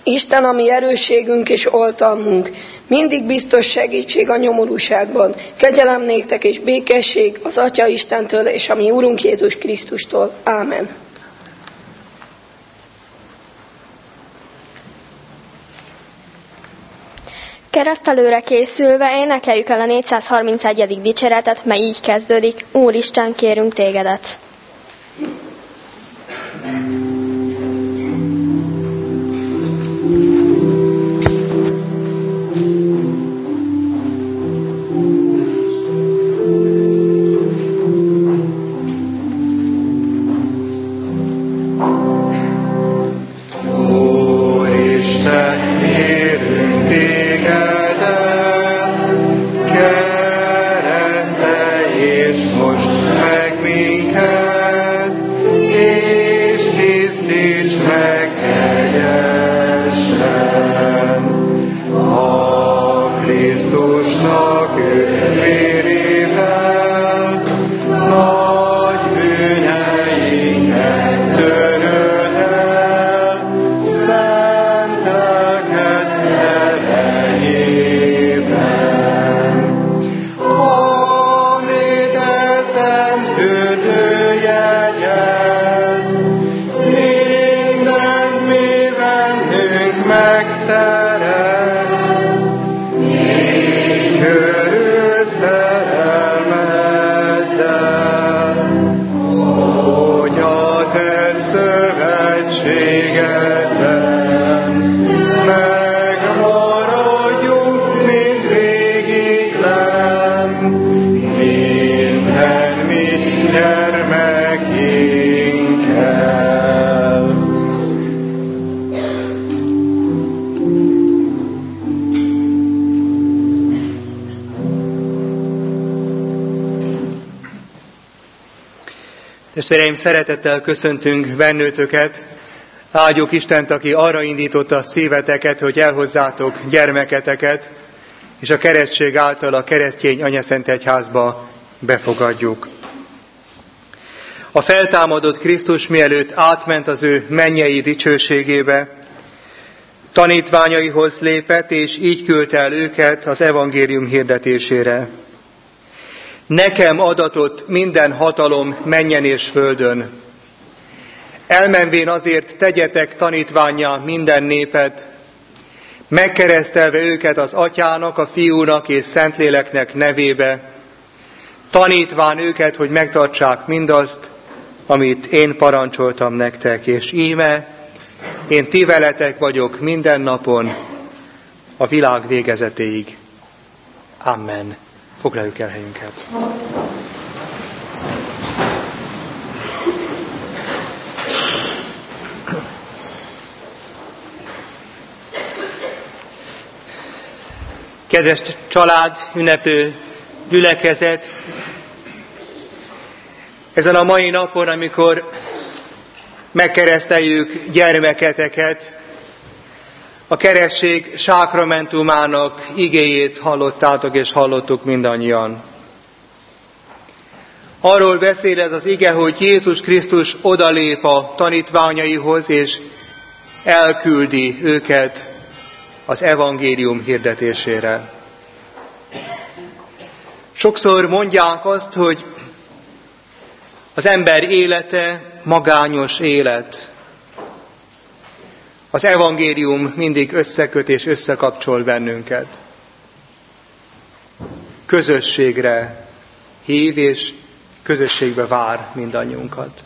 Isten a mi erősségünk és oltalmunk, mindig biztos segítség a nyomorúságban. Kegyelem néktek és békesség az Atya Istentől és a mi Úrunk Jézus Krisztustól. Ámen. Keresztelőre készülve énekeljük el a 431. dicséretet, mely így kezdődik: Úristen, kérünk tégedet. Testvéreim, szeretettel köszöntünk bennőtöket. Áldjuk Istent, aki arra indította a szíveteket, hogy elhozzátok gyermeketeket, és a keresztség által a keresztény anyaszentegyházba befogadjuk. A feltámadott Krisztus mielőtt átment az ő mennyei dicsőségébe, tanítványaihoz lépett, és így küldte el őket az evangélium hirdetésére. Nekem adatott minden hatalom mennyen és földön. Elmenvén azért tegyetek tanítvánnyá minden népet, megkeresztelve őket az Atyának, a Fiúnak és Szentléleknek nevébe, tanítván őket, hogy megtartsák mindazt, amit én parancsoltam nektek, és íme, én ti veletek vagyok minden napon, a világ végezetéig. Amen. Foglaljuk el helyünket. Kedves család, ünneplő gyülekezet, ezen a mai napon, amikor megkereszteljük gyermeketeket, a keresztség sákramentumának igéjét hallottátok és hallottuk mindannyian. Arról beszél ez az ige, hogy Jézus Krisztus odalép a tanítványaihoz, és elküldi őket az evangélium hirdetésére. Sokszor mondják azt, hogy az ember élete magányos élet. Az evangélium mindig összeköt és összekapcsol bennünket. Közösségre hív és közösségbe vár mindannyiunkat.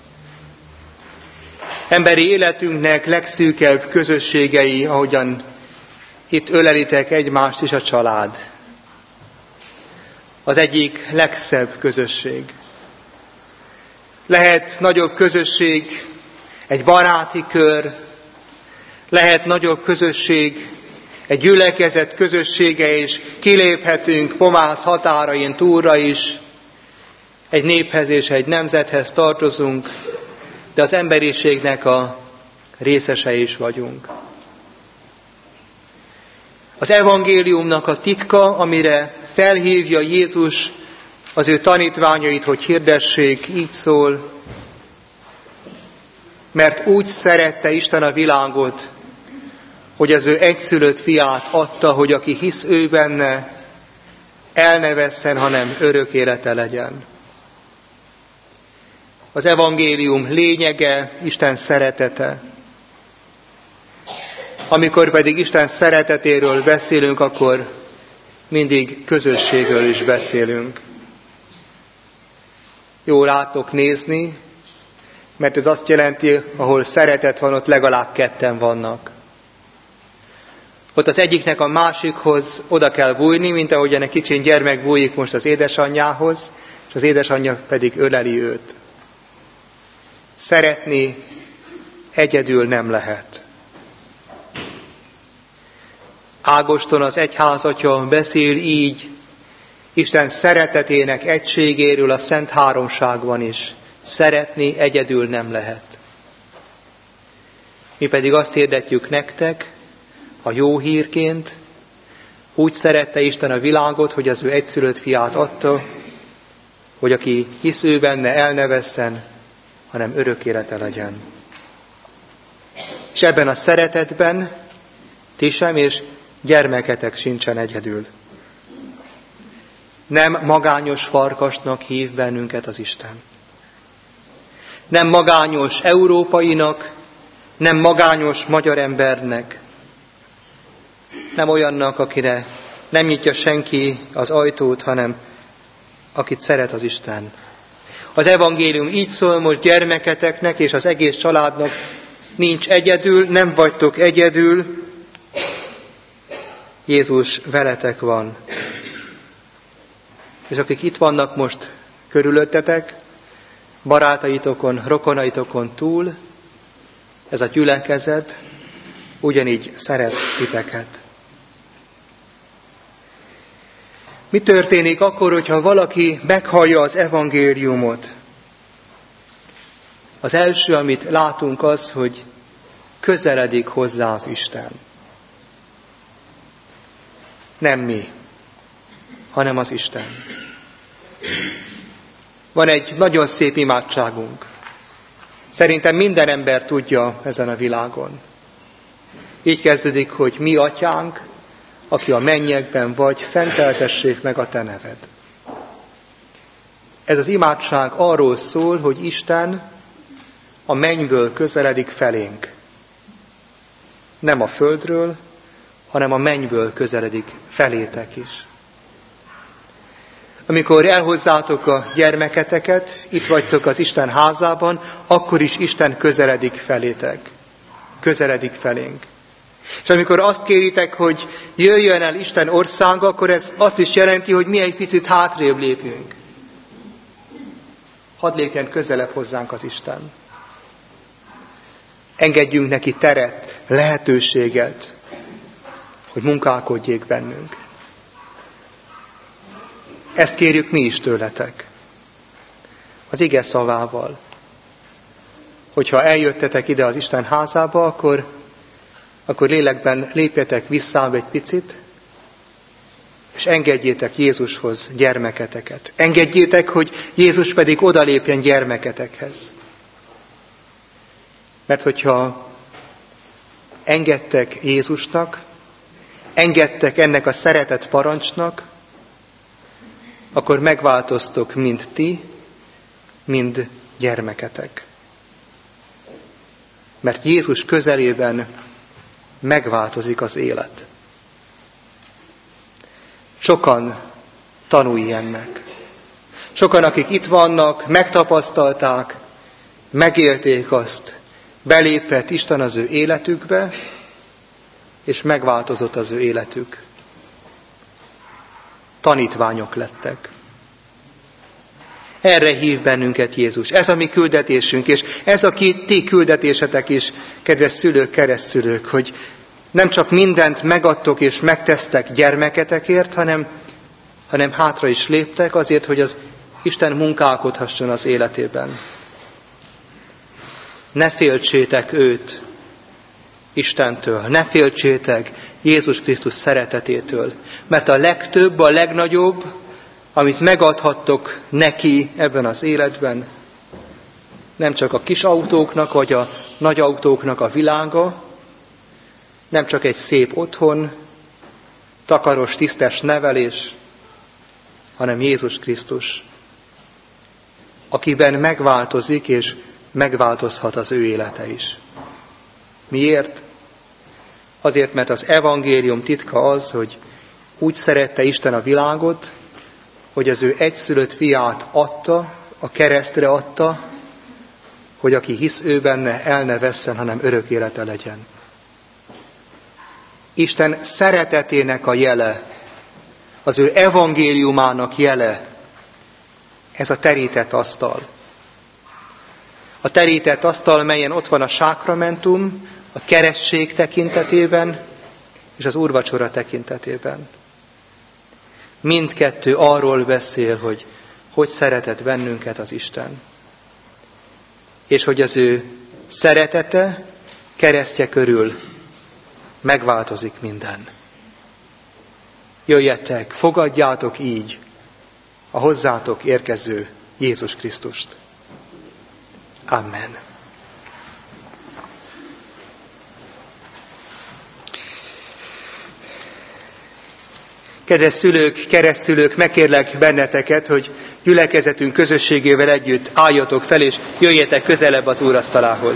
Emberi életünknek legszűkebb közösségei, ahogyan itt ölelitek egymást is, a család. Az egyik legszebb közösség. Lehet nagyobb közösség, egy baráti kör, lehet nagyobb közösség, egy gyülekezet közössége, és kiléphetünk Pomász határain túlra is, egy néphez és egy nemzethez tartozunk, de az emberiségnek a részesei is vagyunk. Az evangéliumnak a titka, amire felhívja Jézus az ő tanítványait, hogy hirdessék, így szól: mert úgy szerette Isten a világot, hogy az ő egyszülött fiát adta, hogy aki hisz ő benne, el ne vesszen, hanem örök élete legyen. Az evangélium lényege Isten szeretete. Amikor pedig Isten szeretetéről beszélünk, akkor mindig közösségről is beszélünk. Jó rátok nézni, mert ez azt jelenti, ahol szeretet van, ott legalább ketten vannak. Ott az egyiknek a másikhoz oda kell bújni, mint ahogyan egy kicsin gyermek bújik most az édesanyjához, és az édesanyja pedig öleli őt. Szeretni egyedül nem lehet. Ágoston az egyházatja beszél így Isten szeretetének egységéről a Szent Háromságban is. Szeretni egyedül nem lehet. Mi pedig azt hirdetjük nektek, a jó hírként, úgy szerette Isten a világot, hogy az ő egyszülött fiát adta, hogy aki hisz ő benne, el ne vesszen, hanem örök élete legyen. És ebben a szeretetben ti sem és gyermeketek sincsen egyedül. Nem magányos farkasnak hív bennünket az Isten. Nem magányos európainak, nem magányos magyar embernek, nem olyannak, akire nem nyitja senki az ajtót, hanem akit szeret az Isten. Az evangélium így szól most gyermeketeknek és az egész családnak, nincs egyedül, nem vagytok egyedül, Jézus veletek van. És akik itt vannak most körülöttetek, barátaitokon, rokonaitokon túl, ez a gyülekezet ugyanígy szeret titeket. Mi történik akkor, hogyha valaki meghallja az evangéliumot? Az első, amit látunk az, hogy közeledik hozzá az Isten. Nem mi, hanem az Isten. Van egy nagyon szép imádságunk. Szerintem minden ember tudja ezen a világon. Így kezdődik, hogy mi atyánk, aki a mennyekben vagy, szenteltessék meg a te neved. Ez az imádság arról szól, hogy Isten a mennyből közeledik felénk. Nem a földről, hanem a mennyből közeledik felétek is. Amikor elhozzátok a gyermeketeket, itt vagytok az Isten házában, akkor is Isten közeledik felétek. Közeledik felénk. És amikor azt kéritek, hogy jöjjön el Isten országa, akkor ez azt is jelenti, hogy mi egy picit hátrébb lépjünk. Hadd lépjen közelebb hozzánk az Isten. Engedjünk neki teret, lehetőséget, hogy munkálkodjék bennünk. Ezt kérjük mi is tőletek. Az ige szavával. Hogyha eljöttetek ide az Isten házába, akkor lélekben lépjetek vissza egy picit, és engedjétek Jézushoz gyermeketeket. Engedjétek, hogy Jézus pedig odalépjen gyermeketekhez. Mert hogyha engedtek Jézusnak, engedtek ennek a szeretett parancsnak, akkor megváltoztok mind ti, mind gyermeketek. Mert Jézus közelében megváltozik az élet. Sokan tanulj ennek. Sokan, akik itt vannak, megtapasztalták, megélték azt, belépett Isten az ő életükbe, és megváltozott az ő életük. Tanítványok lettek. Erre hív bennünket Jézus. Ez a mi küldetésünk, és ez a ti küldetésetek is, kedves szülők, keresztszülők, hogy nem csak mindent megadtok és megtesztek gyermeketekért, hanem hátra is léptek azért, hogy az Isten munkálkodhasson az életében. Ne féltsétek őt Istentől, ne féltsétek Jézus Krisztus szeretetétől, mert a legtöbb, a legnagyobb, amit megadhattok neki ebben az életben, nem csak a kis autóknak, vagy a nagy autóknak a világa, nem csak egy szép otthon, takaros, tisztes nevelés, hanem Jézus Krisztus, akiben megváltozik és megváltozhat az ő élete is. Miért? Azért, mert az evangélium titka az, hogy úgy szerette Isten a világot, hogy az ő egyszülött fiát adta, a keresztre adta, hogy aki hisz ő benne, el ne vesszen, hanem örök élete legyen. Isten szeretetének a jele, az ő evangéliumának jele, ez a terített asztal. A terített asztal, melyen ott van a sákramentum, a keresztség tekintetében, és az úrvacsora tekintetében. Mindkettő arról beszél, hogy szeretett bennünket az Isten. És hogy az ő szeretete keresztje körül megváltozik minden. Jöjjetek, fogadjátok így a hozzátok érkező Jézus Krisztust. Amen. Kedves szülők, keresztszülők, megkérlek benneteket, hogy gyülekezetünk közösségével együtt álljatok fel, és jöjjetek közelebb az úrasztalához.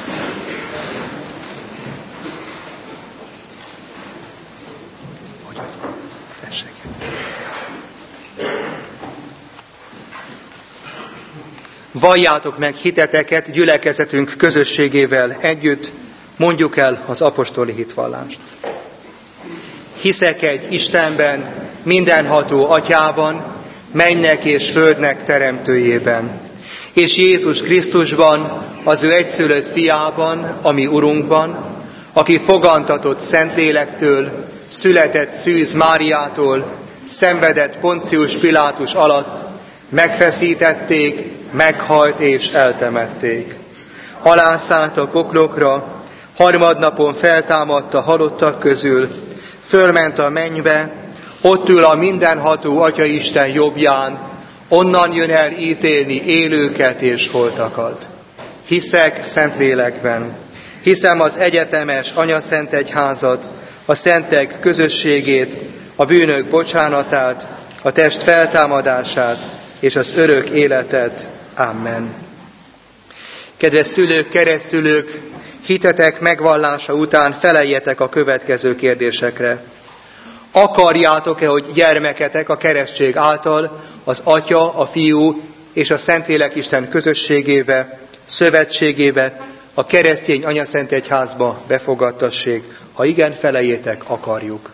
Valljátok meg hiteteket gyülekezetünk közösségével együtt, mondjuk el az apostoli hitvallást. Hiszek egy Istenben, mindenható Atyában, mennek és földnek teremtőjében, és Jézus Krisztusban, az ő egyszülött fiában, a mi Urunkban, aki fogantatott Szentlélektől, született Szűz Máriától, szenvedett Poncius Pilátus alatt, megfeszítették, meghalt és eltemették. Alászállt a poklokra, harmadnapon feltámadt a halottak közül, fölment a mennybe, ott ül a mindenható Atyaisten jobbján, onnan jön el ítélni élőket és holtakat. Hiszek Szentlélekben, hiszem az egyetemes Anyaszent Egyházat, a szentek közösségét, a bűnök bocsánatát, a test feltámadását és az örök életet. Amen. Kedves szülők, keresztszülők, hitetek megvallása után feleljetek a következő kérdésekre. Akarjátok-e, hogy gyermeketek a keresztség által az Atya, a Fiú és a Szentlélek Isten közösségébe, szövetségébe, a keresztény Anyaszent Egyházba befogadtassék? Ha igen, felejétek, akarjuk.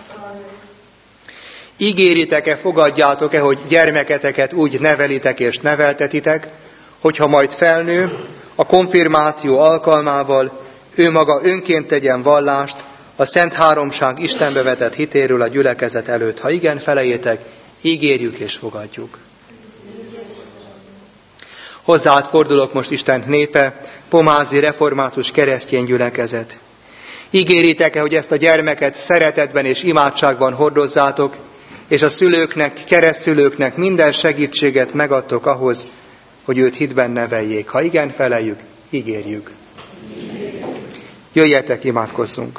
Ígéritek-e, fogadjátok-e, hogy gyermeketeket úgy nevelitek és neveltetitek, hogyha majd felnő, a konfirmáció alkalmával ő maga önként tegyen vallást a Szent Háromság Istenbe vetett hitéről a gyülekezet előtt? Ha igen, felejétek, ígérjük és fogadjuk. Hozzád fordulok most, Isten népe, pomázi református keresztény gyülekezet. Ígéritek-e, hogy ezt a gyermeket szeretetben és imádságban hordozzátok, és a szülőknek, keresztszülőknek minden segítséget megadtok ahhoz, hogy őt hitben neveljék? Ha igen, feleljük, ígérjük. Jöjjetek, imádkozzunk.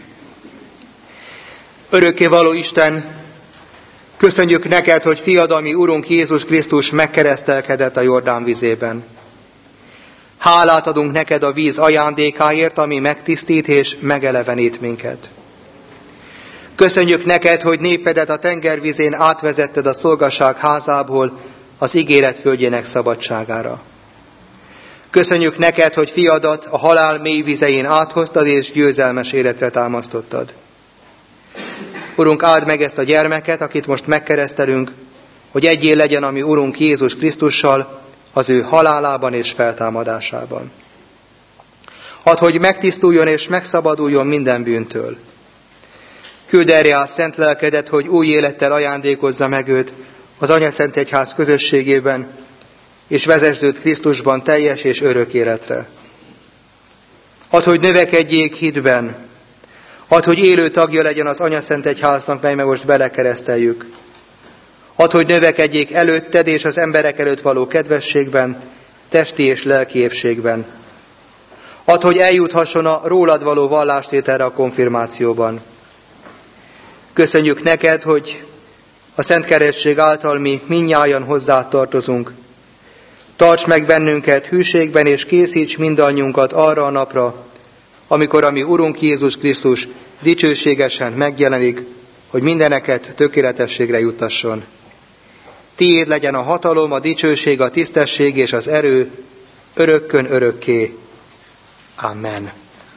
Örökkévaló Isten, köszönjük neked, hogy fiad, a mi Urunk Jézus Krisztus megkeresztelkedett a Jordán vizében. Hálát adunk neked a víz ajándékáért, ami megtisztít és megelevenít minket. Köszönjük neked, hogy népedet a tengervizén átvezetted a szolgaság házából az ígéret földjének szabadságára. Köszönjük neked, hogy fiadat a halál mély vizein áthoztad és győzelmes életre támasztottad. Urunk, áld meg ezt a gyermeket, akit most megkeresztelünk, hogy egyé legyen a mi Urunk Jézus Krisztussal az ő halálában és feltámadásában. Add, hogy megtisztuljon és megszabaduljon minden bűntől. Küld erre a szent lelkedet, hogy új élettel ajándékozza meg őt az Anyaszent Egyház közösségében, és vezesd őt Krisztusban teljes és örök életre. Add, hogy növekedjék hitben. Add, hogy élő tagja legyen az Anyaszent Egyháznak, melybe most belekereszteljük. Add, hogy növekedjék előtted és az emberek előtt való kedvességben, testi és lelki épségben. Add, hogy eljuthasson a rólad való vallástételre a konfirmációban. Köszönjük neked, hogy a Szent Keresztség által mi mindnyájan hozzá tartozunk. Tarts meg bennünket hűségben, és készíts mindannyiunkat arra a napra, amikor a mi Urunk Jézus Krisztus dicsőségesen megjelenik, hogy mindeneket tökéletességre juttasson. Tiéd legyen a hatalom, a dicsőség, a tisztesség és az erő örökkön örökké. Amen.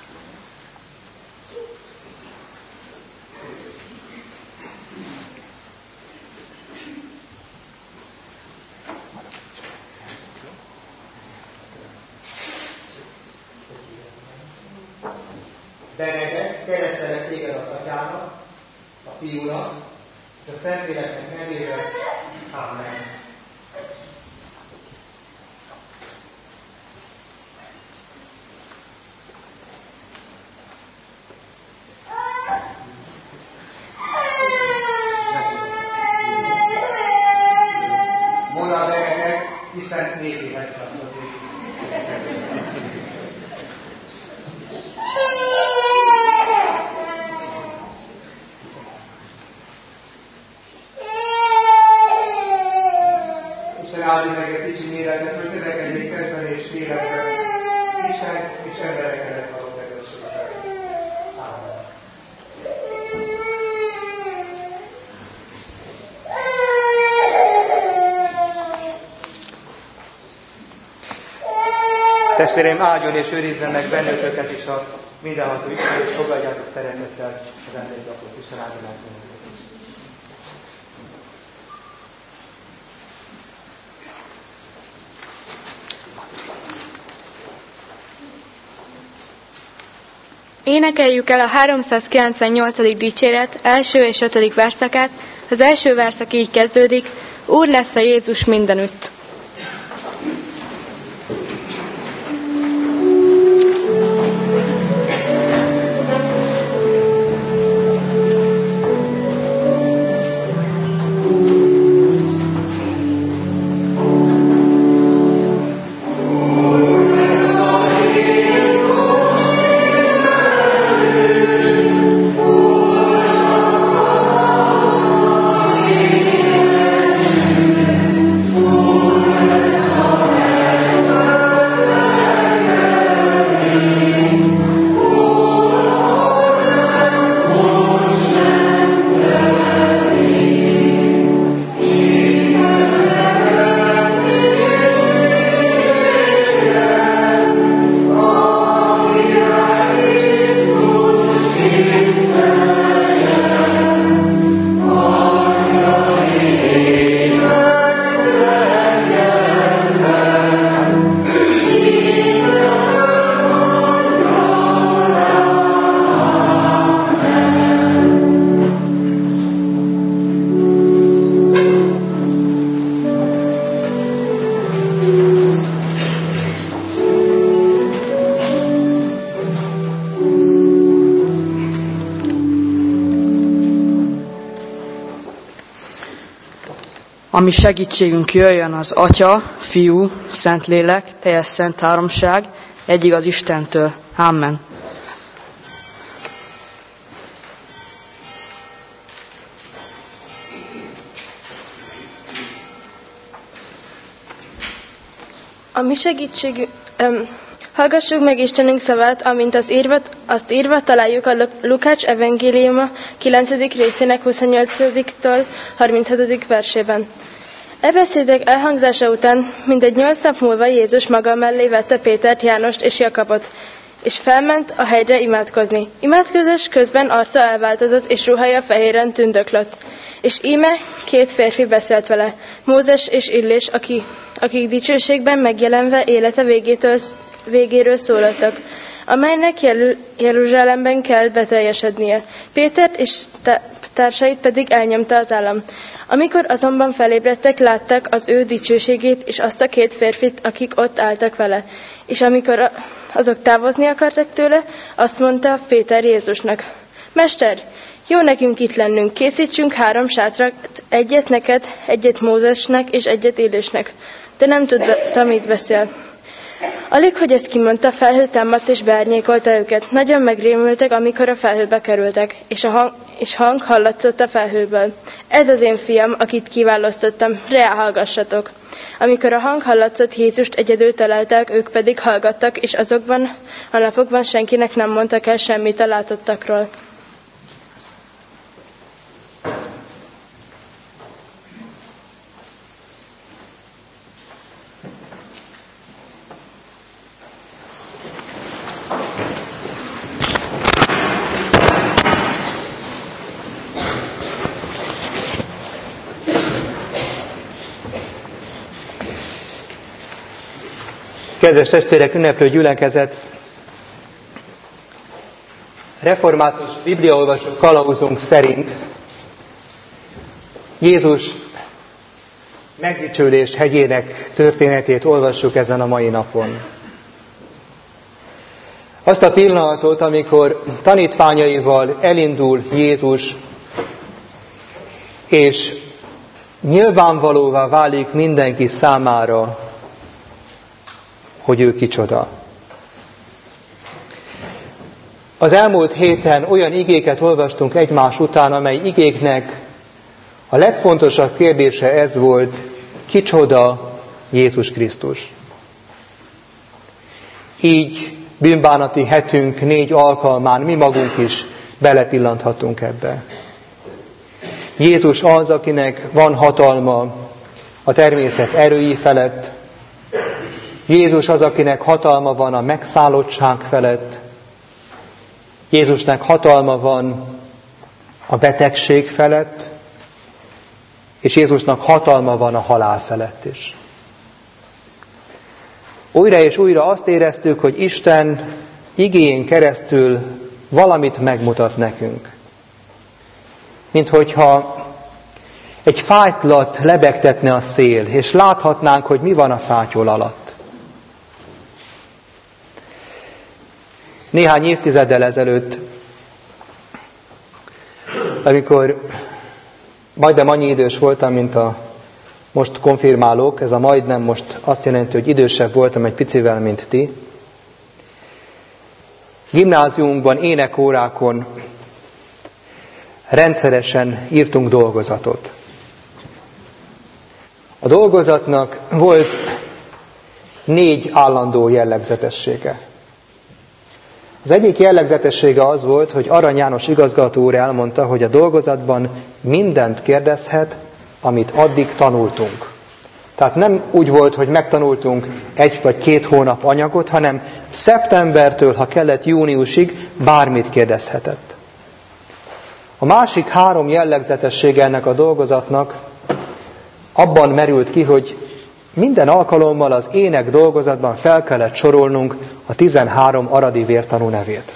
Benedek, keresztelek téged az Atyának, a Fiúnak, és a Szentléleknek nevében. Amen. Mondál Benedek, Isten népéhez tartozik. Áldj meg egy kicsi méretet, hogy növekedjék kedven és életben, Isten és embereknek való közösségben. Amen. Testvéreim, áldjon és őrizzen meg benneteket is a mindenható Isten, és fogadjátok szeretettel az emléknapot. Isten áldjon meg. Énekeljük el a 398. dicséret első és 5. verszakát. Az első verszak így kezdődik: Úr lesz a Jézus mindenütt. A mi segítségünk jöjjön az Atya, Fiú, Szentlélek, teljes szent háromság, egyig az Istentől. Amen. A mi segítségünk... Hallgassuk meg Istenünk szavát, amint azt írva találjuk a Lukács evangéliuma 9. részének 28-től 37. versében. E beszédek elhangzása után mindegy 8 nap múlva Jézus maga mellé vette Pétert, Jánost és Jakabot, és felment a hegyre imádkozni. Imádkozás közben arca elváltozott, és ruhája fehéren tündöklött. És íme 2 férfi beszélt vele, Mózes és Illés, akik dicsőségben megjelenve élete végéről szólaltak, amelynek Jeruzsálemben kell beteljesednie. Pétert és társait pedig elnyomta az állam. Amikor azonban felébredtek, látták az ő dicsőségét, és azt a 2 férfit, akik ott álltak vele. És amikor azok távozni akartak tőle, azt mondta Péter Jézusnak: Mester, jó nekünk itt lennünk, készítsünk 3 sátrat, egyet neked, egyet Mózesnek és egyet Illésnek. De nem tudta, mit beszél. Alig, hogy ezt kimondta, felhő támadt és beárnyékolta őket. Nagyon megrémültek, amikor a felhőbe kerültek, és hang hallatszott a felhőből. Ez az én fiam, akit kiválasztottam, rá hallgassatok. Amikor a hang hallatszott, Jézust egyedül találták, ők pedig hallgattak, és azokban a napokban senkinek nem mondtak el semmit a látottakról. Kedves testvérek, ünneplő gyülekezet! Református bibliaolvasó kalauzunk szerint Jézus megdicsőlés hegyének történetét olvassuk ezen a mai napon. Azt a pillanatot, amikor tanítványaival elindul Jézus, és nyilvánvalóvá válik mindenki számára, hogy ő kicsoda. Az elmúlt héten olyan igéket olvastunk egymás után, amely igéknek a legfontosabb kérdése ez volt, kicsoda Jézus Krisztus. Így bűnbánati hetünk 4 alkalmán mi magunk is belepillanthatunk ebbe. Jézus az, akinek van hatalma a természet erői felett. Jézus az, akinek hatalma van a megszállottság felett. Jézusnak hatalma van a betegség felett, és Jézusnak hatalma van a halál felett is. Újra és újra azt éreztük, hogy Isten igéjén keresztül valamit megmutat nekünk. Minthogyha egy fátylat lebegtetne a szél, és láthatnánk, hogy mi van a fátyol alatt. Néhány évtizeddel ezelőtt, amikor majdnem annyi idős voltam, mint a most konfirmálók, ez a majdnem most azt jelenti, hogy idősebb voltam egy picivel, mint ti. Gimnáziumban, énekórákon rendszeresen írtunk dolgozatot. A dolgozatnak volt 4 állandó jellegzetessége. Az egyik jellegzetessége az volt, hogy Arany János igazgató úr elmondta, hogy a dolgozatban mindent kérdezhet, amit addig tanultunk. Tehát nem úgy volt, hogy megtanultunk 1 vagy 2 hónap anyagot, hanem szeptembertől, ha kellett júniusig, bármit kérdezhetett. A másik 3 jellegzetessége ennek a dolgozatnak abban merült ki, hogy minden alkalommal az ének dolgozatban fel kellett sorolnunk a 13 aradi vértanú nevét.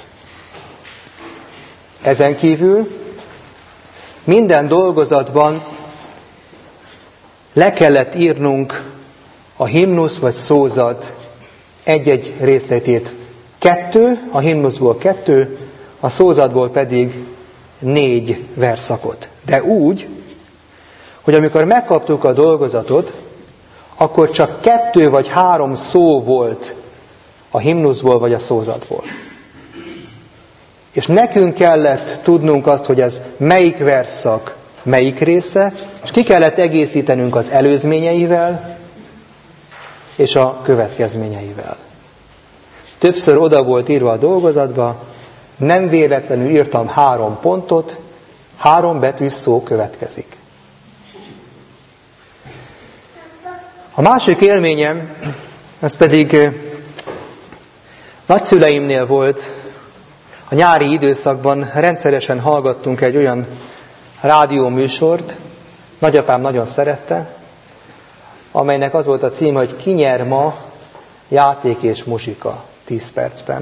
Ezen kívül minden dolgozatban le kellett írnunk a himnusz vagy szózat egy-egy részletét. 2, a himnuszból 2, a szózatból pedig 4 verszakot. De úgy, hogy amikor megkaptuk a dolgozatot, akkor csak 2 vagy 3 szó volt a himnuszból vagy a szózatból. És nekünk kellett tudnunk azt, hogy ez melyik verszak, melyik része, és ki kellett egészítenünk az előzményeivel és a következményeivel. Többször oda volt írva a dolgozatba, nem véletlenül írtam 3 pontot, 3 betűs szó következik. A másik élményem, az pedig nagyszüleimnél volt. A nyári időszakban rendszeresen hallgattunk egy olyan rádióműsort, nagyapám nagyon szerette, amelynek az volt a címe, hogy Ki nyer ma, játék és muzsika 10 percben.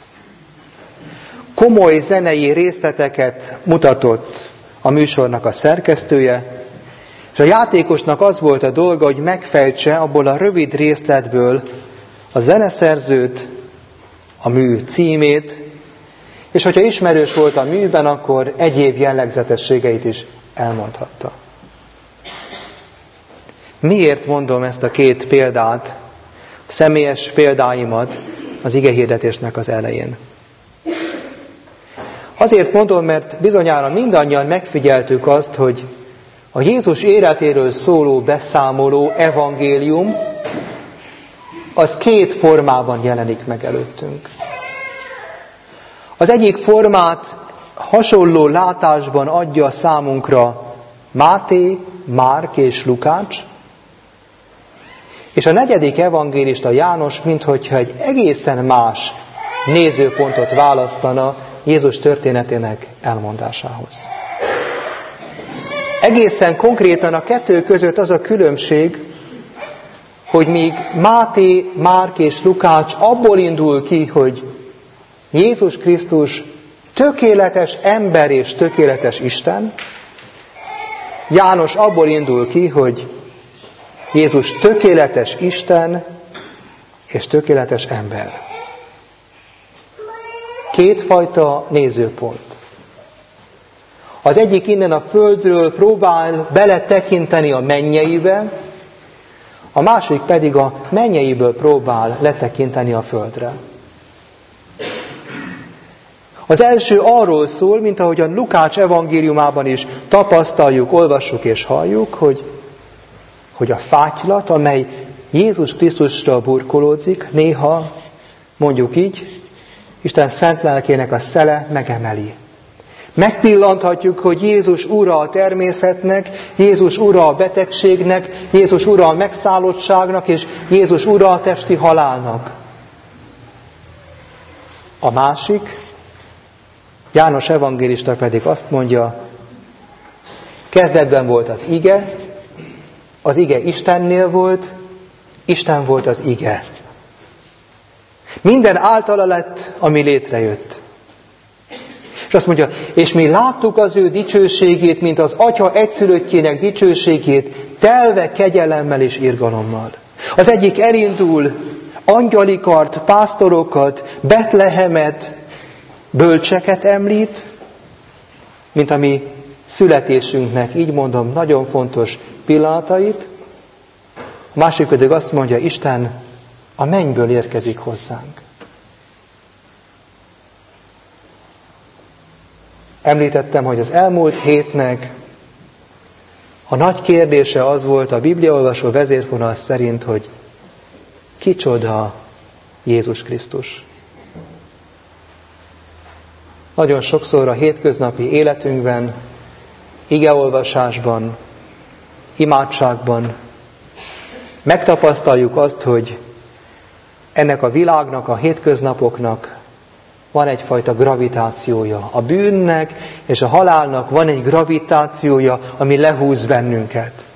Komoly zenei részleteket mutatott a műsornak a szerkesztője, és a játékosnak az volt a dolga, hogy megfejtse abból a rövid részletből a zeneszerzőt, a mű címét, és hogyha ismerős volt a műben, akkor egyéb jellegzetességeit is elmondhatta. Miért mondom ezt a 2 példát? személyes példáimat az igehirdetésnek az elején. Azért mondom, mert bizonyára mindannyian megfigyeltük azt, hogy a Jézus életéről szóló beszámoló evangélium az két formában jelenik meg előttünk. Az egyik formát hasonló látásban adja számunkra Máté, Márk és Lukács, és a negyedik evangélista János, minthogyha egy egészen más nézőpontot választana Jézus történetének elmondásához. Egészen konkrétan a kettő között az a különbség, hogy míg Máté, Márk és Lukács abból indul ki, hogy Jézus Krisztus tökéletes ember és tökéletes Isten, János abból indul ki, hogy Jézus tökéletes Isten és tökéletes ember. Kétfajta nézőpont. Az egyik innen a földről próbál beletekinteni a mennyeibe, a másik pedig a mennyeiből próbál letekinteni a földre. Az első arról szól, mint ahogyan Lukács evangéliumában is tapasztaljuk, olvassuk és halljuk, hogy a fátylat, amely Jézus Krisztusra burkolódzik, néha, mondjuk így, Isten szent lelkének a szele megemeli. Megpillanthatjuk, hogy Jézus ura a természetnek, Jézus ura a betegségnek, Jézus ura a megszállottságnak, és Jézus ura a testi halálnak. A másik, János evangélista pedig azt mondja, kezdetben volt az ige Istennél volt, Isten volt az ige. Minden általa lett, ami létrejött. És azt mondja, és mi láttuk az ő dicsőségét, mint az Atya egyszülöttjének dicsőségét, telve kegyelemmel és irgalommal. Az egyik elindul angyali kart, pásztorokat, Betlehemet, bölcseket említ, mint a mi születésünknek, így mondom, nagyon fontos pillanatait. A másik pedig azt mondja, Isten a mennyből érkezik hozzánk. Említettem, hogy az elmúlt hétnek a nagy kérdése az volt a bibliaolvasó vezérfonal szerint, hogy kicsoda Jézus Krisztus. Nagyon sokszor a hétköznapi életünkben, igeolvasásban, imádságban megtapasztaljuk azt, hogy ennek a világnak, a hétköznapoknak van egyfajta gravitációja. A bűnnek és a halálnak van egy gravitációja, ami lehúz bennünket.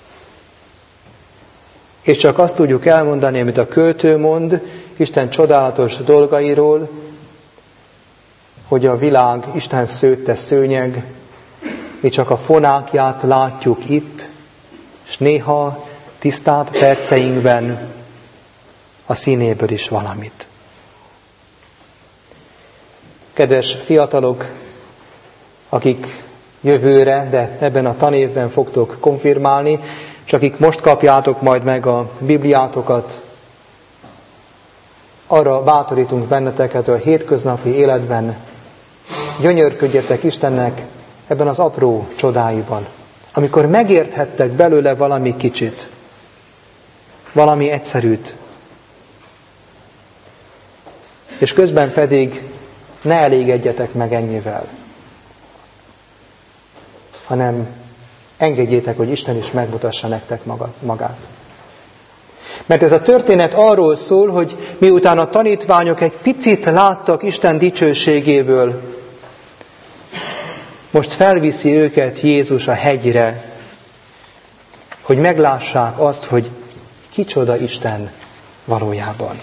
És csak azt tudjuk elmondani, amit a költő mond Isten csodálatos dolgairól, hogy a világ Isten szőtte szőnyeg, mi csak a fonákját látjuk itt, és néha tisztább perceinkben a színéből is valamit. Kedves fiatalok, akik jövőre, de ebben a tanévben fogtok konfirmálni, és akik most kapjátok majd meg a Bibliátokat, arra bátorítunk benneteket, hogy a hétköznapi életben gyönyörködjetek Istennek ebben az apró csodáiban. Amikor megérthettek belőle valami kicsit, valami egyszerűt, és közben pedig ne elégedjetek meg ennyivel, hanem engedjétek, hogy Isten is megmutassa nektek magát. Mert ez a történet arról szól, hogy miután a tanítványok egy picit láttak Isten dicsőségéből, most felviszi őket Jézus a hegyre, hogy meglássák azt, hogy kicsoda Isten valójában.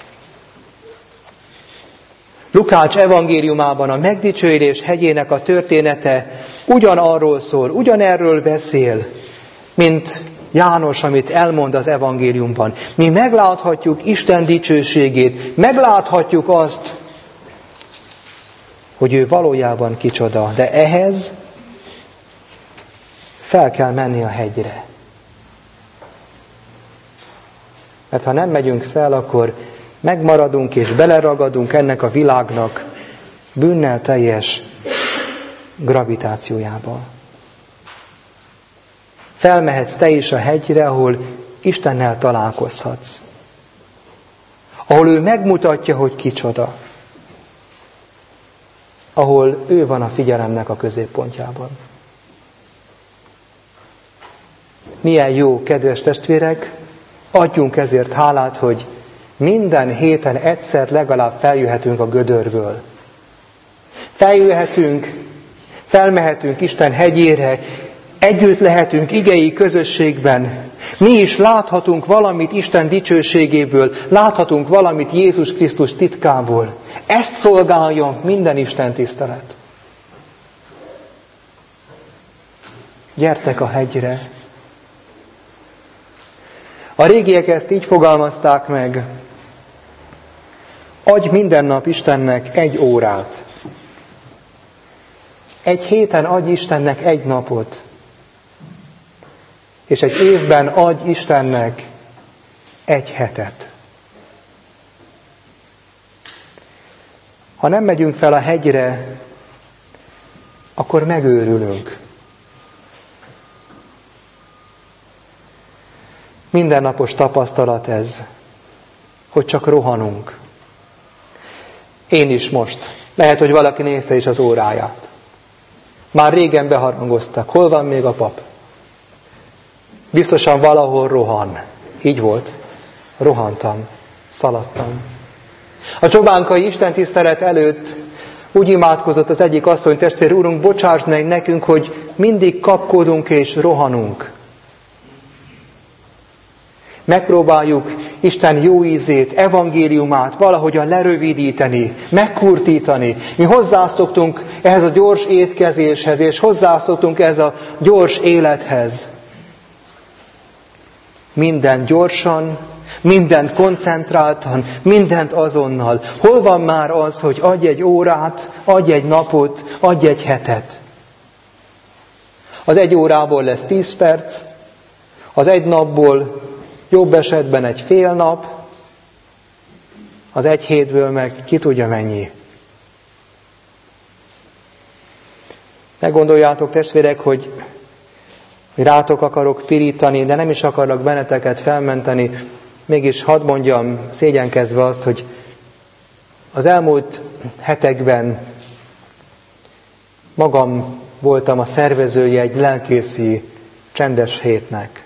Lukács evangéliumában a megdicsőülés hegyének a története ugyanarról szól, ugyanerről beszél, mint János, amit elmond az evangéliumban. Mi megláthatjuk Isten dicsőségét, megláthatjuk azt, hogy ő valójában kicsoda, de ehhez fel kell menni a hegyre. Mert ha nem megyünk fel, akkor megmaradunk és beleragadunk ennek a világnak bűnnel teljes gravitációjába. Felmehetsz te is a hegyre, ahol Istennel találkozhatsz. Ahol ő megmutatja, hogy kicsoda. Ahol ő van a figyelemnek a középpontjában. Milyen jó, kedves testvérek, adjunk ezért hálát, hogy minden héten egyszer legalább feljöhetünk a gödörből. Felmehetünk Isten hegyére, együtt lehetünk igei közösségben. Mi is láthatunk valamit Isten dicsőségéből, láthatunk valamit Jézus Krisztus titkából. Ezt szolgálja minden Isten tisztelet. Gyertek a hegyre! A régiek ezt így fogalmazták meg. Adj minden nap Istennek 1 órát. Egy héten adj Istennek 1 napot. És egy évben adj Istennek 1 hetet. Ha nem megyünk fel a hegyre, akkor megőrülünk. Mindennapos tapasztalat ez, hogy csak rohanunk. Én is most. Lehet, hogy valaki nézte is az óráját. Már régen beharangoztak. Hol van még a pap? Biztosan valahol rohan. Így volt. Rohantam. Szaladtam. A csobánkai istentisztelet előtt úgy imádkozott az egyik asszony testvér: Úrunk, bocsásd meg nekünk, hogy mindig kapkodunk és rohanunk. Megpróbáljuk Isten jó ízét, evangéliumát valahogyan lerövidíteni, megkurtítani. Mi hozzászoktunk ehhez a gyors étkezéshez, és hozzászoktunk ehhez a gyors élethez. Mindent gyorsan, mindent koncentráltan, mindent azonnal. Hol van már az, hogy adj 1 órát, adj 1 napot, adj 1 hetet? Az 1 órából lesz 10 perc, az 1 napból jobb esetben 1 fél nap, az 1 hétből meg ki tudja mennyi. Meggondoljátok, testvérek, hogy rátok akarok pirítani, de nem is akarlak benneteket felmenteni. Mégis hadd mondjam szégyenkezve azt, hogy az elmúlt hetekben magam voltam a szervezője egy lelkészi csendes hétnek.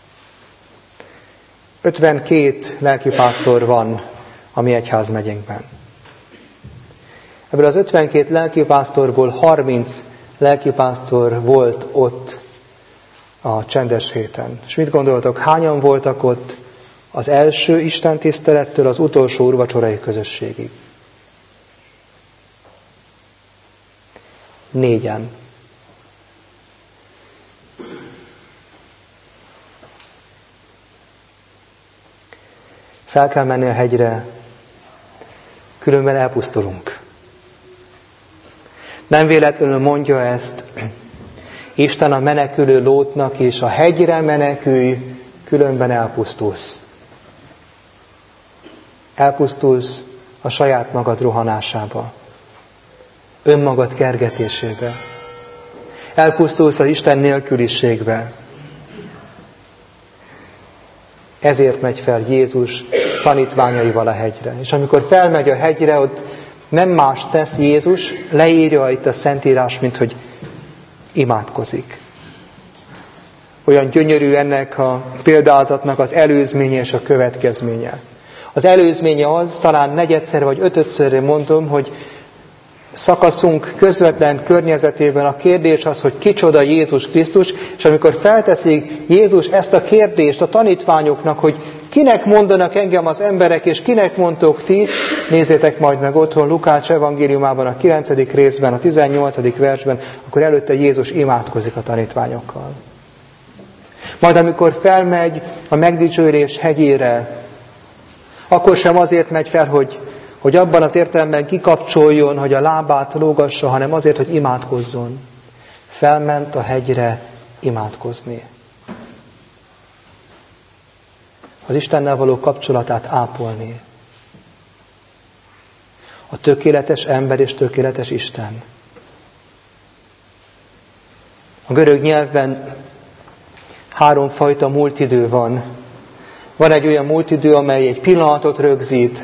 52 lelkipásztor van a mi egyházmegyénkben. Ebből az 52 lelkipásztorból 30 lelkipásztor volt ott a csendes héten. És mit gondoltok, hányan voltak ott az első istentisztelettől az utolsó úrvacsorai közösségig? 4-en. Fel kell menni a hegyre, különben elpusztulunk. Nem véletlenül mondja ezt Isten a menekülő Lótnak, és a hegyre menekülj, különben elpusztulsz. Elpusztulsz a saját magad rohanásába, önmagad kergetésébe. Elpusztulsz az Isten nélküliségbe. Ezért megy fel Jézus tanítványaival a hegyre. És amikor felmegy a hegyre, ott nem más tesz Jézus, leírja itt a Szentírás, mint hogy imádkozik. Olyan gyönyörű ennek a példázatnak az előzménye és a következménye. Az előzménye az, talán 4-szer vagy 5-szörre mondom, hogy szakaszunk közvetlen környezetében a kérdés az, hogy kicsoda Jézus Krisztus, és amikor felteszik Jézus ezt a kérdést a tanítványoknak, hogy kinek mondanak engem az emberek, és kinek mondtok ti, nézzétek majd meg otthon Lukács evangéliumában a 9. részben, a 18. versben, akkor előtte Jézus imádkozik a tanítványokkal. Majd amikor felmegy a megdicsőlés hegyére, akkor sem azért megy fel, hogy abban az értelemben kikapcsoljon, hogy a lábát lógassa, hanem azért, hogy imádkozzon. Felment a hegyre imádkozni. az Istennel való kapcsolatát ápolni. A tökéletes ember és tökéletes Isten. A görög nyelvben 3 fajta múltidő van. Van egy olyan múltidő, amely egy pillanatot rögzít.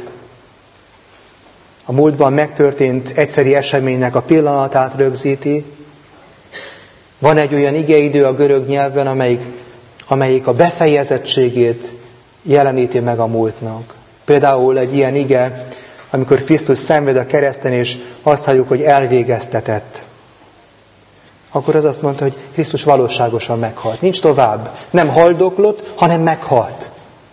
A múltban megtörtént egyszeri eseménynek a pillanatát rögzíti. Van egy olyan igeidő a görög nyelvben, amelyik a befejezettségét jeleníti meg a múltnak. Például egy ilyen ige, amikor Krisztus szenved a kereszten, és azt halljuk, hogy elvégeztetett. Akkor az azt mondta, hogy Krisztus valóságosan meghalt. Nincs tovább. Nem haldoklott, hanem meghalt.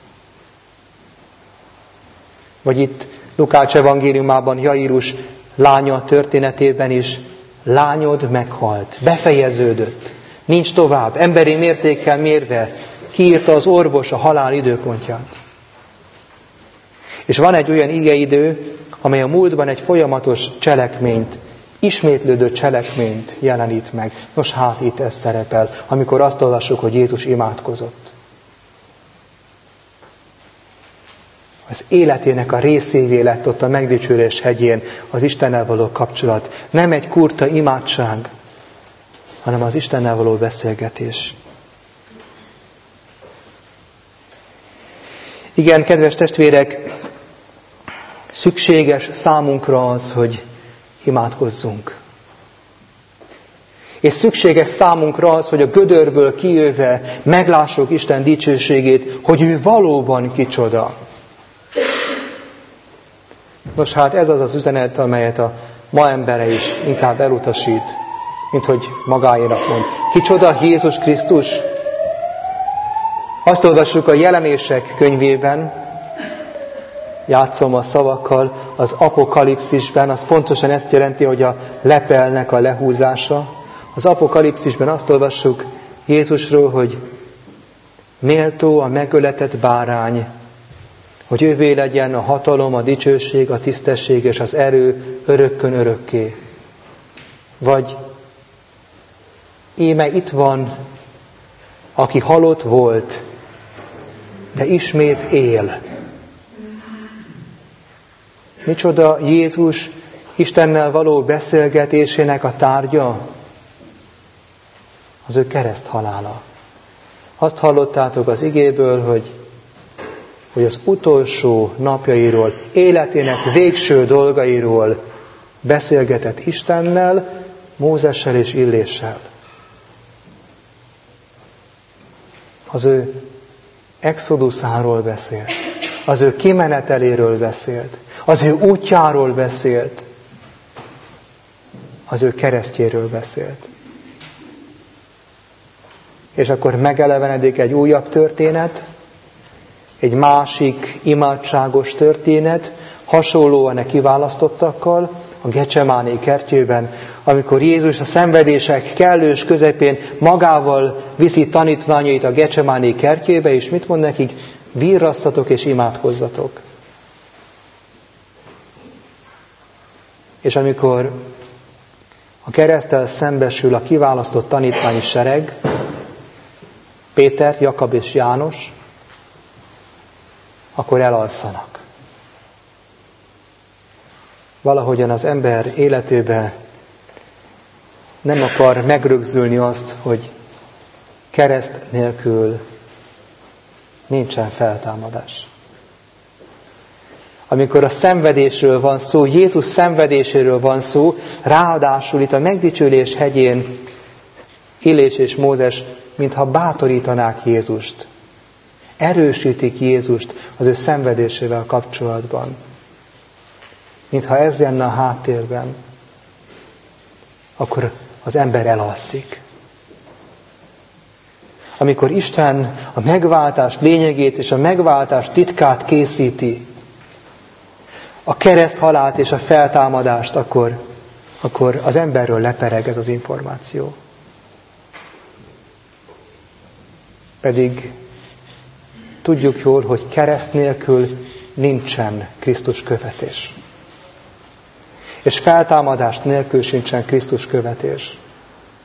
Vagy itt Lukács evangéliumában Jairus lánya történetében is, lányod meghalt, befejeződött. Nincs tovább. Emberi mértékkel mérve kiírta az orvos a halál időpontját. És van egy olyan igeidő, amely a múltban egy folyamatos cselekményt, ismétlődő cselekményt jelenít meg. Nos, hát itt ez szerepel, amikor azt olvassuk, hogy Jézus imádkozott. Az életének a részévé lett ott a megdicsőlés hegyén az Istennel való kapcsolat. Nem egy kurta imádság, hanem az Istennel való beszélgetés. Igen, kedves testvérek, szükséges számunkra az, hogy imádkozzunk. És szükséges számunkra az, hogy a gödörből kijöve meglássuk Isten dicsőségét, hogy ő valóban kicsoda. Nos, hát ez az az üzenet, amelyet a ma embere is inkább elutasít, mint hogy magáénak mond. Kicsoda Jézus Krisztus? Azt olvassuk a Jelenések könyvében, játszom a szavakkal, az Apokalipszisben, az pontosan ezt jelenti, hogy a lepelnek a lehúzása. Az Apokalipszisben azt olvassuk Jézusról, hogy méltó a megöletett bárány, hogy ővé legyen a hatalom, a dicsőség, a tisztesség és az erő örökkön örökké. Vagy íme itt van, aki halott volt, de ismét él. Micsoda Jézus Istennel való beszélgetésének a tárgya? Az ő kereszthalála. Azt hallottátok az igéből, hogy az utolsó napjairól, életének végső dolgairól beszélgetett Istennel, Mózessel és Illéssel. Az ő exoduszáról beszélt, az ő kimeneteléről beszélt, az ő útjáról beszélt, az ő keresztjéről beszélt. És akkor megelevenedik egy újabb történet, egy másik imádságos történet, hasonlóan a kiválasztottakkal, a Gecsemáné kertjében, amikor Jézus a szenvedések kellős közepén magával viszi tanítványait a Gecsemáné kertjébe, és mit mond nekik? Virrasszatok és imádkozzatok. És amikor a kereszttel szembesül a kiválasztott tanítványi sereg, Péter, Jakab és János, akkor elalszanak. Valahogyan az ember életében nem akar megrögzülni azt, hogy kereszt nélkül nincsen feltámadás. Amikor a szenvedésről van szó, Jézus szenvedéséről van szó, ráadásul itt a megdicsőlés hegyén Illés és Mózes, mintha bátorítanák Jézust. Erősítik Jézust az ő szenvedésével kapcsolatban. Mintha ez lenne a háttérben, akkor az ember elalszik. Amikor Isten a megváltás lényegét és a megváltás titkát készíti, a kereszthalált és a feltámadást, akkor az emberről lepereg ez az információ. Pedig tudjuk jól, hogy kereszt nélkül nincsen Krisztus követés. És feltámadás nélkül sincsen Krisztus követés.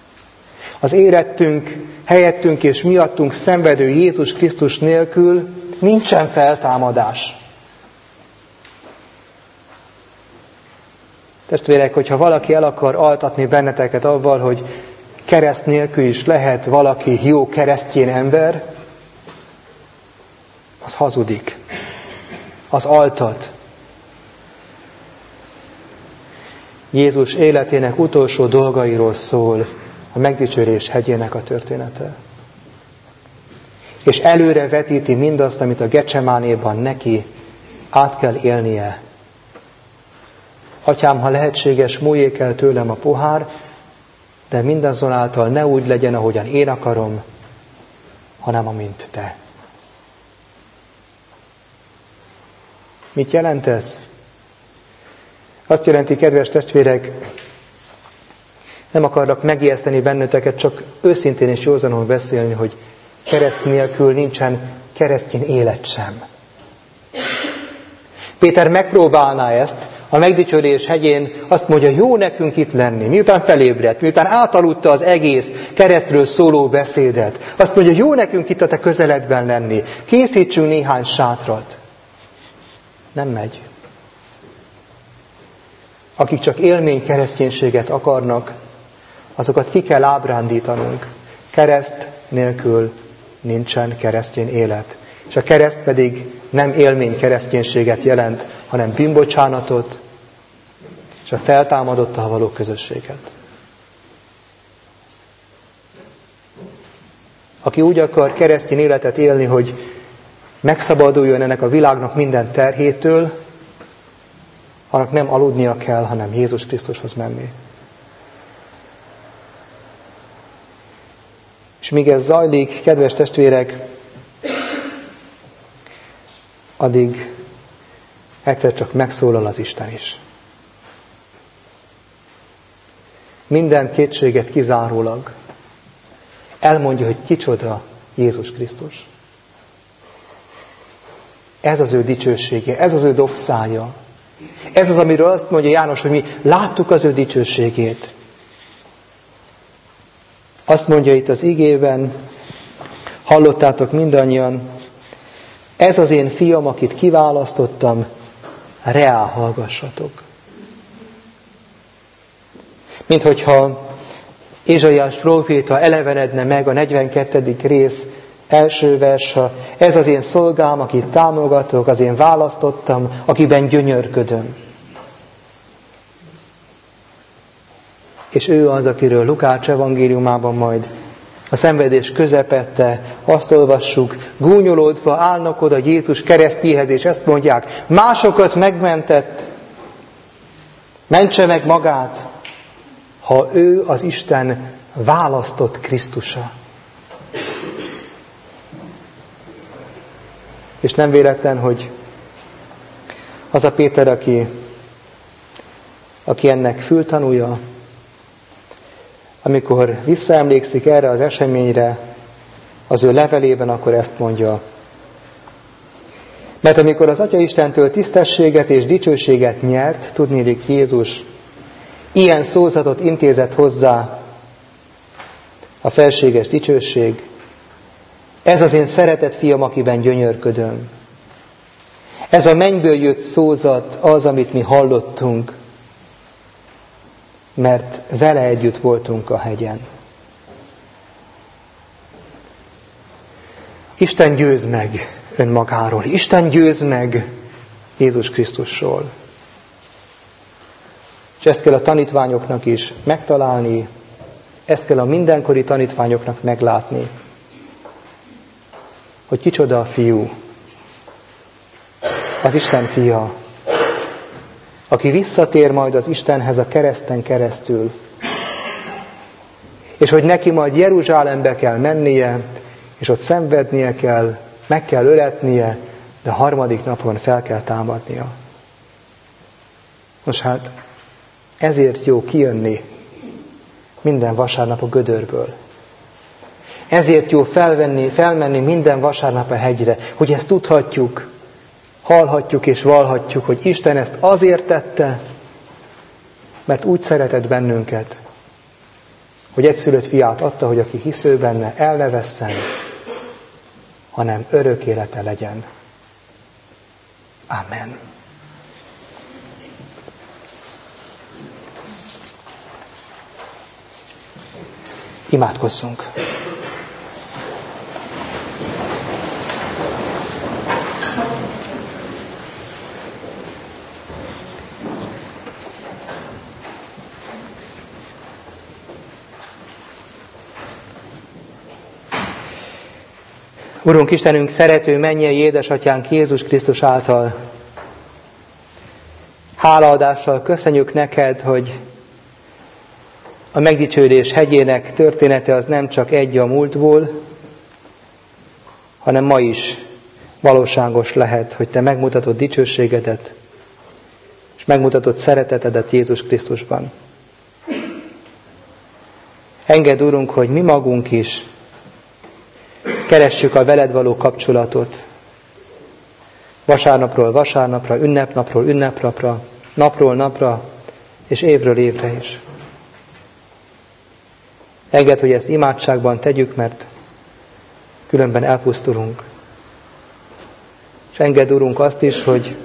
Az érettünk, helyettünk és miattunk szenvedő Jézus Krisztus nélkül nincsen feltámadás. Testvérek, hogyha valaki el akar altatni benneteket avval, hogy kereszt nélkül is lehet valaki jó keresztény ember, az hazudik, az altat. Jézus életének utolsó dolgairól szól a megdicsőlés hegyének a története. És előre vetíti mindazt, amit a Getsemánéban neki át kell élnie. Atyám, ha lehetséges, múljék el tőlem a pohár, de mindazonáltal ne úgy legyen, ahogyan én akarom, hanem amint te. Mit jelent ez? Azt jelenti, kedves testvérek, nem akarlak megijeszteni benneteket, csak őszintén és józanul beszélni, hogy kereszt nélkül nincsen keresztény élet sem. Péter megpróbálná ezt, a megdicsőlés hegyén azt mondja, jó nekünk itt lenni, miután felébredt, miután átaludta az egész keresztről szóló beszédet. Azt mondja, jó nekünk itt a te közeledben lenni, készítsünk néhány sátrat. Nem megy. Akik csak élmény kereszténységet akarnak, azokat ki kell ábrándítanunk. Kereszt nélkül nincsen keresztény élet. És a kereszt pedig nem élmény kereszténységet jelent, hanem bűnbocsánatot és a feltámadottal való közösséget. Aki úgy akar keresztény életet élni, hogy megszabaduljon ennek a világnak minden terhétől, annak nem aludnia kell, hanem Jézus Krisztushoz menni. És míg ez zajlik, kedves testvérek, addig egyszer csak megszólal az Isten is. Minden kétséget kizárólag elmondja, hogy kicsoda Jézus Krisztus. Ez az ő dicsősége, ez az ő doxája. Ez az, amiről azt mondja János, hogy mi láttuk az ő dicsőségét. Azt mondja itt az igében, hallottátok mindannyian, ez az én fiam, akit kiválasztottam, reá hallgassatok. Mint hogyha Ézsaiás próféta elevenedne meg a 42. rész első verse, ez az én szolgám, akit támogatok, az én választottam, akiben gyönyörködöm. És ő az, akiről Lukács evangéliumában majd a szenvedés közepette azt olvassuk, gúnyolódva állnak oda Jézus keresztjéhez, és ezt mondják, másokat megmentett, mentse meg magát, ha ő az Isten választott Krisztusa. És nem véletlen, hogy az a Péter, aki ennek fültanúja, amikor visszaemlékszik erre az eseményre, az ő levelében, akkor ezt mondja. Mert amikor az Atya Istentől tisztességet és dicsőséget nyert, tudniillik Jézus, ilyen szózatot intézett hozzá a felséges dicsőség. Ez az én szeretett fiam, akiben gyönyörködöm. Ez a mennyből jött szózat az, amit mi hallottunk, mert vele együtt voltunk a hegyen. Isten győz meg önmagáról. Isten győz meg Jézus Krisztusról. És ezt kell a tanítványoknak is megtalálni, ezt kell a mindenkori tanítványoknak meglátni, hogy kicsoda a fiú, az Isten fia, aki visszatér majd az Istenhez a kereszten keresztül, és hogy neki majd Jeruzsálembe kell mennie, és ott szenvednie kell, meg kell öletnie, de a harmadik napon fel kell támadnia. Most hát ezért jó kijönni minden vasárnap a gödörből. Ezért jó felmenni minden vasárnap a hegyre, hogy ezt tudhatjuk, hallhatjuk és vallhatjuk, hogy Isten ezt azért tette, mert úgy szeretett bennünket, hogy egyszülött fiát adta, hogy aki hisz ő benne, el ne vesszen, hanem örök élete legyen. Amen. Imádkozzunk! Urunk Istenünk, szerető mennyei édesatyánk Jézus Krisztus által hálaadással köszönjük neked, hogy a megdicsőlés hegyének története az nem csak egy a múltból, hanem ma is valóságos lehet, hogy te megmutatod dicsőségedet, és megmutatod szeretetedet Jézus Krisztusban. Engedd, Urunk, hogy mi magunk is keressük a veled való kapcsolatot. Vasárnapról vasárnapra, ünnepnapról ünnepnapra, napról napra, és évről évre is. Engedd, hogy ezt imádságban tegyük, mert különben elpusztulunk. És engedd, Urunk, azt is, hogy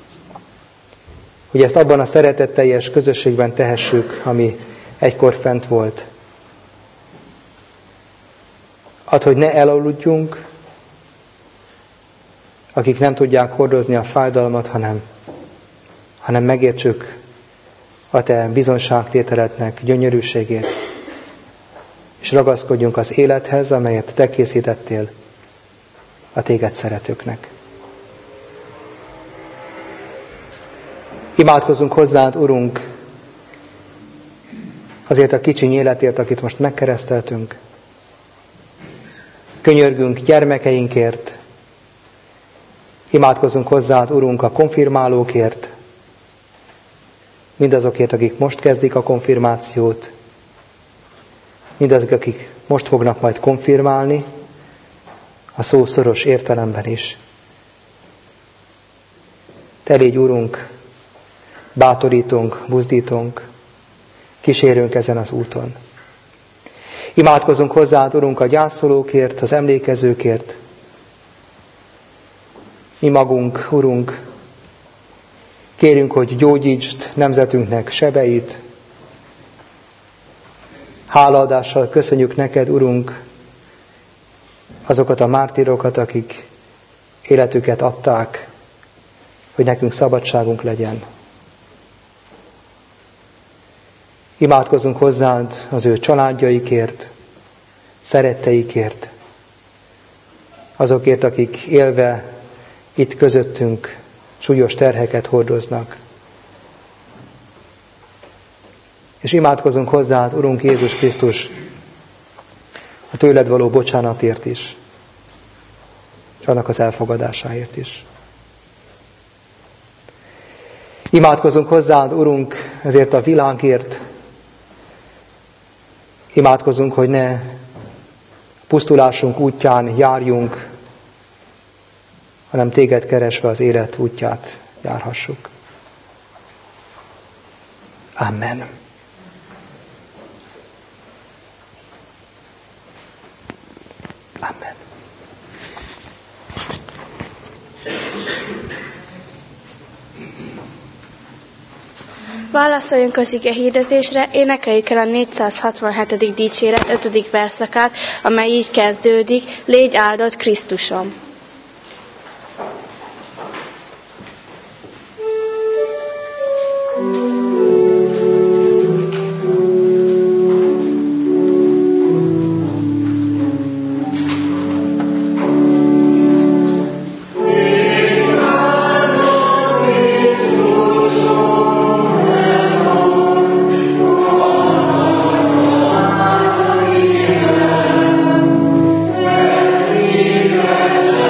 ezt abban a szeretetteljes közösségben tehessük, ami egykor fent volt. Add, hogy ne elaludjunk, akik nem tudják hordozni a fájdalmat, hanem megértsük a te bizonságtételednek gyönyörűségét, és ragaszkodjunk az élethez, amelyet te készítettél a téged szeretőknek. Imádkozunk hozzád, Urunk, azért a kicsiny életért, akit most megkereszteltünk. Könyörgünk gyermekeinkért, imádkozunk hozzád, Urunk, a konfirmálókért, mindazokért, akik most kezdik a konfirmációt, mindazok, akik most fognak majd konfirmálni, a szó szoros értelemben is. Te légy, Urunk, bátorítunk, buzdítunk, kísérünk ezen az úton. Imádkozunk hozzád, Urunk, a gyászolókért, az emlékezőkért. Mi magunk, Urunk, kérünk, hogy gyógyítsd nemzetünknek sebeit. Hálaadással köszönjük neked, Urunk, azokat a mártírokat, akik életüket adták, hogy nekünk szabadságunk legyen. Imádkozunk hozzád az ő családjaikért, szeretteikért, azokért, akik élve itt közöttünk súlyos terheket hordoznak. És imádkozunk hozzád, Urunk Jézus Krisztus, a tőled való bocsánatért is, és annak az elfogadásáért is. Imádkozunk hozzád, Urunk, ezért a világért. Imádkozunk, hogy ne pusztulásunk útján járjunk, hanem téged keresve az élet útját járhassuk. Amen. Amen. Válaszoljunk az ige hirdetésre, énekeljük el a 467. dicséret 5. verszakát, amely így kezdődik: Légy áldott Krisztusom! Yeah.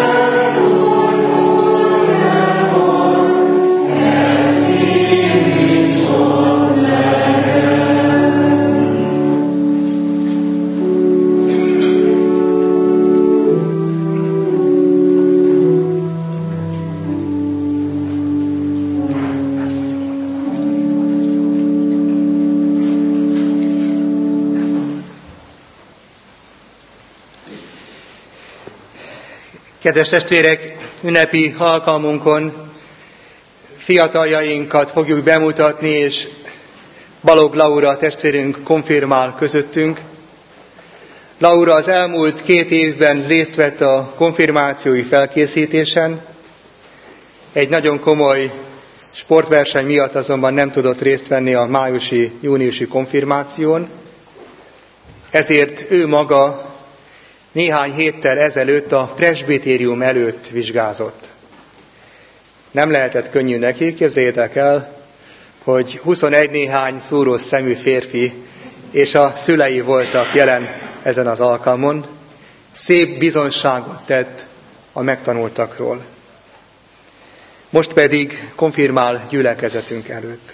Kedves testvérek, ünnepi alkalmunkon fiataljainkat fogjuk bemutatni, és Balogh Laura testvérünk konfirmál közöttünk. Laura az elmúlt 2 évben részt vett a konfirmációi felkészítésen. Egy nagyon komoly sportverseny miatt azonban nem tudott részt venni a májusi-júniusi konfirmáción. Ezért ő maga néhány héttel ezelőtt a presbitérium előtt vizsgázott. Nem lehetett könnyű neki, képzeljétek el, hogy 21 néhány szúrós szemű férfi és a szülei voltak jelen ezen az alkalmon. Szép bizonyságot tett a megtanultakról. Most pedig konfirmál gyülekezetünk előtt.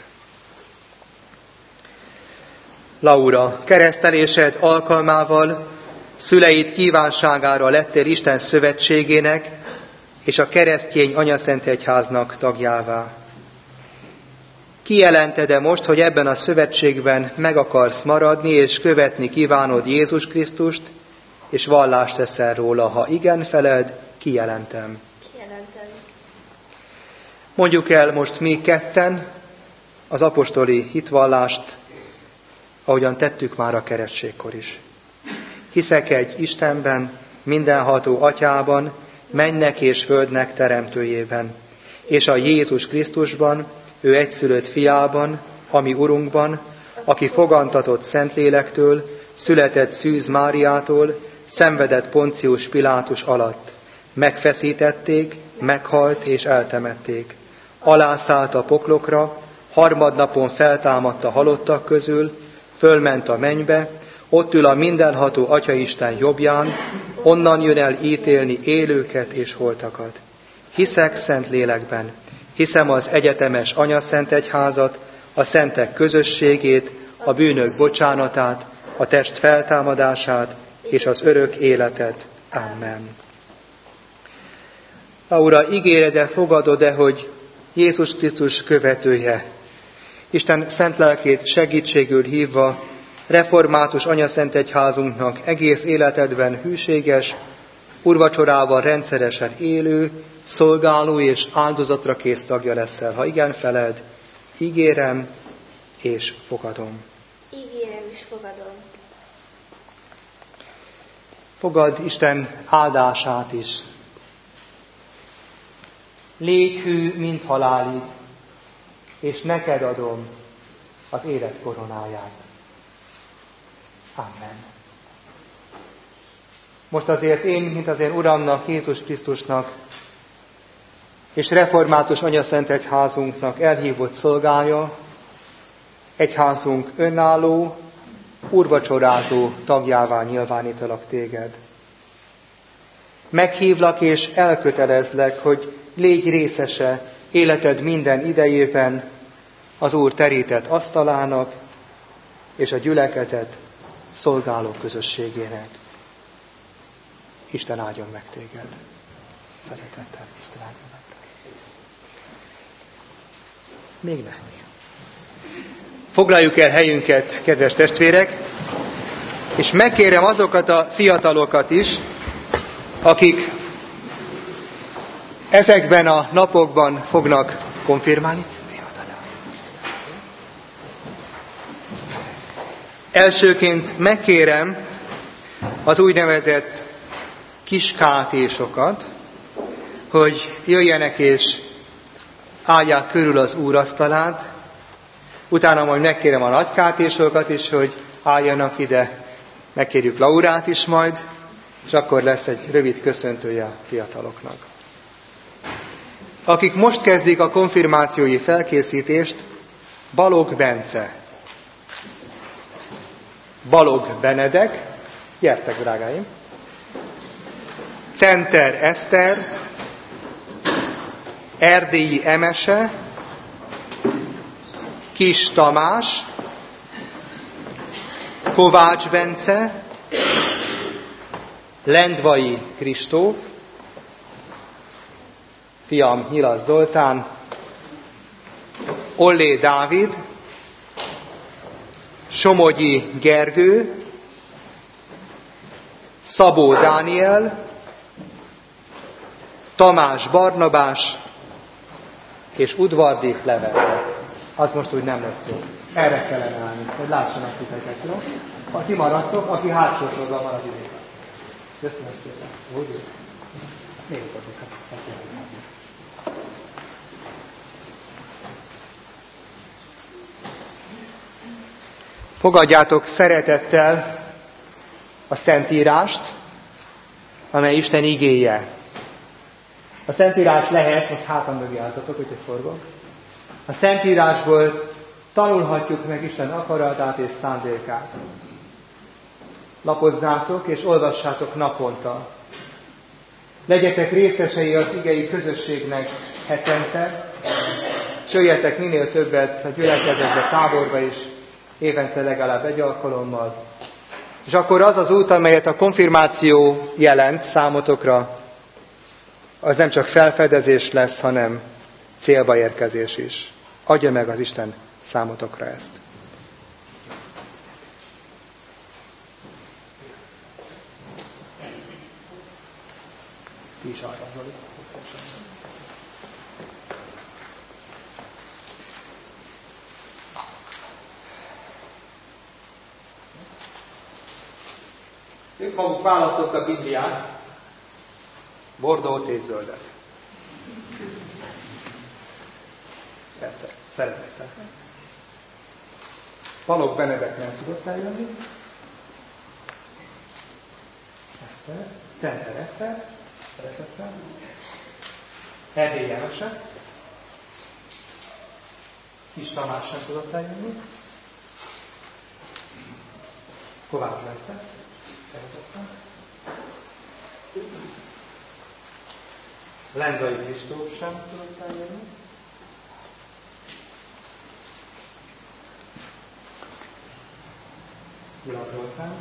Laura, keresztelésed alkalmával szüleid kívánságára lettél Isten szövetségének és a keresztény anyaszentegyháznak tagjává. Kijelented-e most, hogy ebben a szövetségben meg akarsz maradni, és követni kívánod Jézus Krisztust, és vallást teszel róla? Ha igen feled, kijelentem. Kijelentem. Mondjuk el most mi ketten az apostoli hitvallást, ahogyan tettük már a keresztségkor is. Hiszek egy Istenben, mindenható Atyában, mennek és földnek teremtőjében, és a Jézus Krisztusban, ő egyszülött fiában, ami Urunkban, aki fogantatott Szentlélektől, született Szűz Máriától, szenvedett Poncius Pilátus alatt. Megfeszítették, meghalt és eltemették. Alászállt a poklokra, harmadnapon feltámadt a halottak közül, fölment a mennybe, ott ül a mindenható Atyaisten jobbján, onnan jön el ítélni élőket és holtakat. Hiszek Szentlélekben, hiszem az egyetemes anyaszentegyházat, a szentek közösségét, a bűnök bocsánatát, a test feltámadását és az örök életet. Amen. Laura, ígéred-e, fogadod-e, hogy Jézus Krisztus követője, Isten szent lelkét segítségül hívva, református anyaszentegyházunknak egész életedben hűséges, úrvacsorával rendszeresen élő, szolgáló és áldozatra kész tagja leszel. Ha igen feled, ígérem és fogadom. Ígérem és fogadom. Fogad Isten áldását is. Légy hű, mint halálig, és neked adom az élet koronáját. Amen. Most azért én, mint az én Uramnak, Jézus Krisztusnak, és református anyaszentegyházunknak elhívott szolgája, egyházunk önálló, úrvacsorázó tagjává nyilvánítalak téged. Meghívlak és elkötelezlek, hogy légy részese életed minden idejében az Úr terített asztalának és a gyülekezet szolgáló közösségének. Isten áldjon meg téged. Szeretettel, Isten áldjon meg. Még nem. Foglaljuk el helyünket, kedves testvérek, és megkérem azokat a fiatalokat is, akik ezekben a napokban fognak konfirmálni. Elsőként megkérem az úgynevezett kiskátésokat, hogy jöjjenek és állják körül az úrasztalát, utána majd megkérem a nagykátésokat is, hogy álljanak ide, megkérjük Laurát is majd, és akkor lesz egy rövid köszöntője a fiataloknak. Akik most kezdik a konfirmációi felkészítést, Balogh Bence, Balogh Benedek, gyertek drágáim, Center Eszter, Erdélyi Emese, Kis Tamás, Kovács Bence, Lendvai Kristóf, fiam Nyilas Zoltán, Ollé Dávid, Somogyi Gergő, Szabó Dániel, Tamás Barnabás és Udvardi Levente. Az most úgy nem lesz jó. Erre kellene állni, hogy lássanak titeket, jó? Ti maradtok, aki hátsó sorban van az idő. Köszönöm szépen. Úgy? Még fogadjátok szeretettel a Szentírást, amely Isten igéje. A Szentírás lehet, most hátam mögé álltatok, hogy forgok. A Szentírásból tanulhatjuk meg Isten akaratát és szándékát. Lapozzátok és olvassátok naponta. Legyetek részesei az igei közösségnek hetente, s jöjjetek minél többet a gyülekezetbe, táborba is, évente legalább egy alkalommal. És akkor az az út, amelyet a konfirmáció jelent számotokra, az nem csak felfedezés lesz, hanem célba érkezés is. Adja meg az Isten számotokra ezt. Ti is arra, Zoli. Ők maguk választottak a Bibliát, bordót és zöldet. Egyszer, szeretettel. Balogh Benedek nem tudott eljönni. Eszter, Center Eszter, szeretettel. Erdély Jenese. Kis Tamás sem tudott eljönni. Kovács Bence, szeretettel. Lendvai Kristóf sem tudott eljönni. Gyula Zoltán.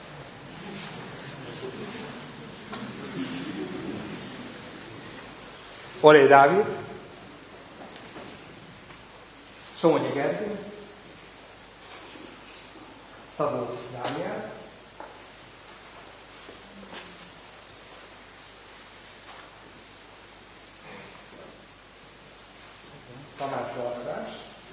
Olé Dávid. Somogyi Gergő. Szabó Dániel. Tamás Barnabás.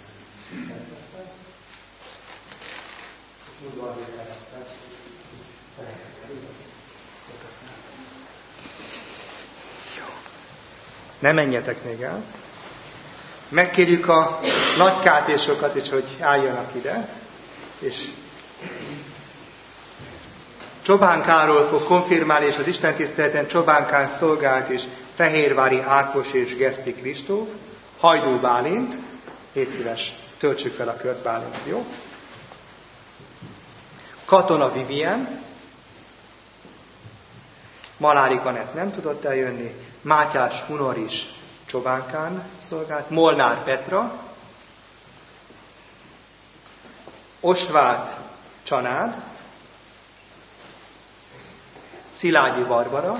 Ne menjetek még el. Megkérjük a nagykátésokat is, hogy álljanak ide. És Csobán Károly fog konfirmálni, és az istentiszteleten Csobán Kán szolgált is Fehérvári Ákos és Geszti Kristóf, Hajdú Bálint, légy szíves, töltsük fel a kört Bálint, jó? Katona Vivien, Malári Ganett nem tudott eljönni, Mátyás Hunor is Csobán Kán szolgált, Molnár Petra, Osváth Csanád, Szilágyi Barbara,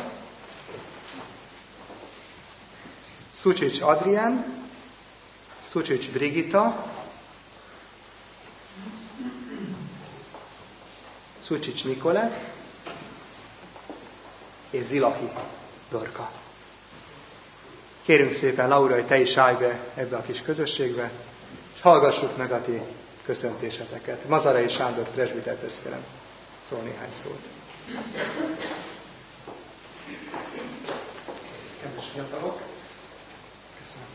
Szucsics Adrián, Szucsics Brigitta, Szucsics Nikolett és Zilahi Dorka. Kérünk szépen, Laura, hogy te is állj be ebbe a kis közösségbe, és hallgassuk meg a ti köszöntéseteket. Mazarai Sándor presbiter testvérem szól néhány szót. Kedves fiatalok! Köszönöm.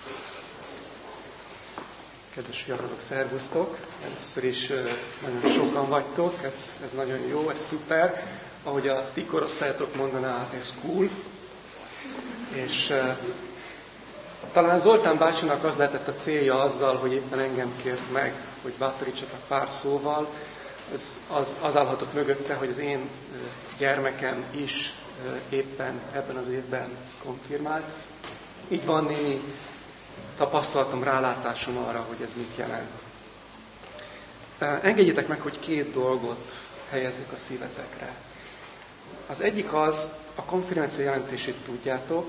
Kedves fiatalok, szervusztok! Először is nagyon sokan vagytok, ez nagyon jó, ez szuper. Ahogy a ti korosztályatok mondaná, ez cool. És talán Zoltán bácsinak az lehetett a célja azzal, hogy éppen engem kért meg, hogy bátorítsatok pár szóval. Az állhatott mögötte, hogy az én gyermekem is éppen ebben az évben konfirmált. Így van némi tapasztalatom, rálátásom arra, hogy ez mit jelent. Engedjétek meg, hogy 2 dolgot helyezzek a szívetekre. Az egyik az, a konfirmáció jelentését tudjátok,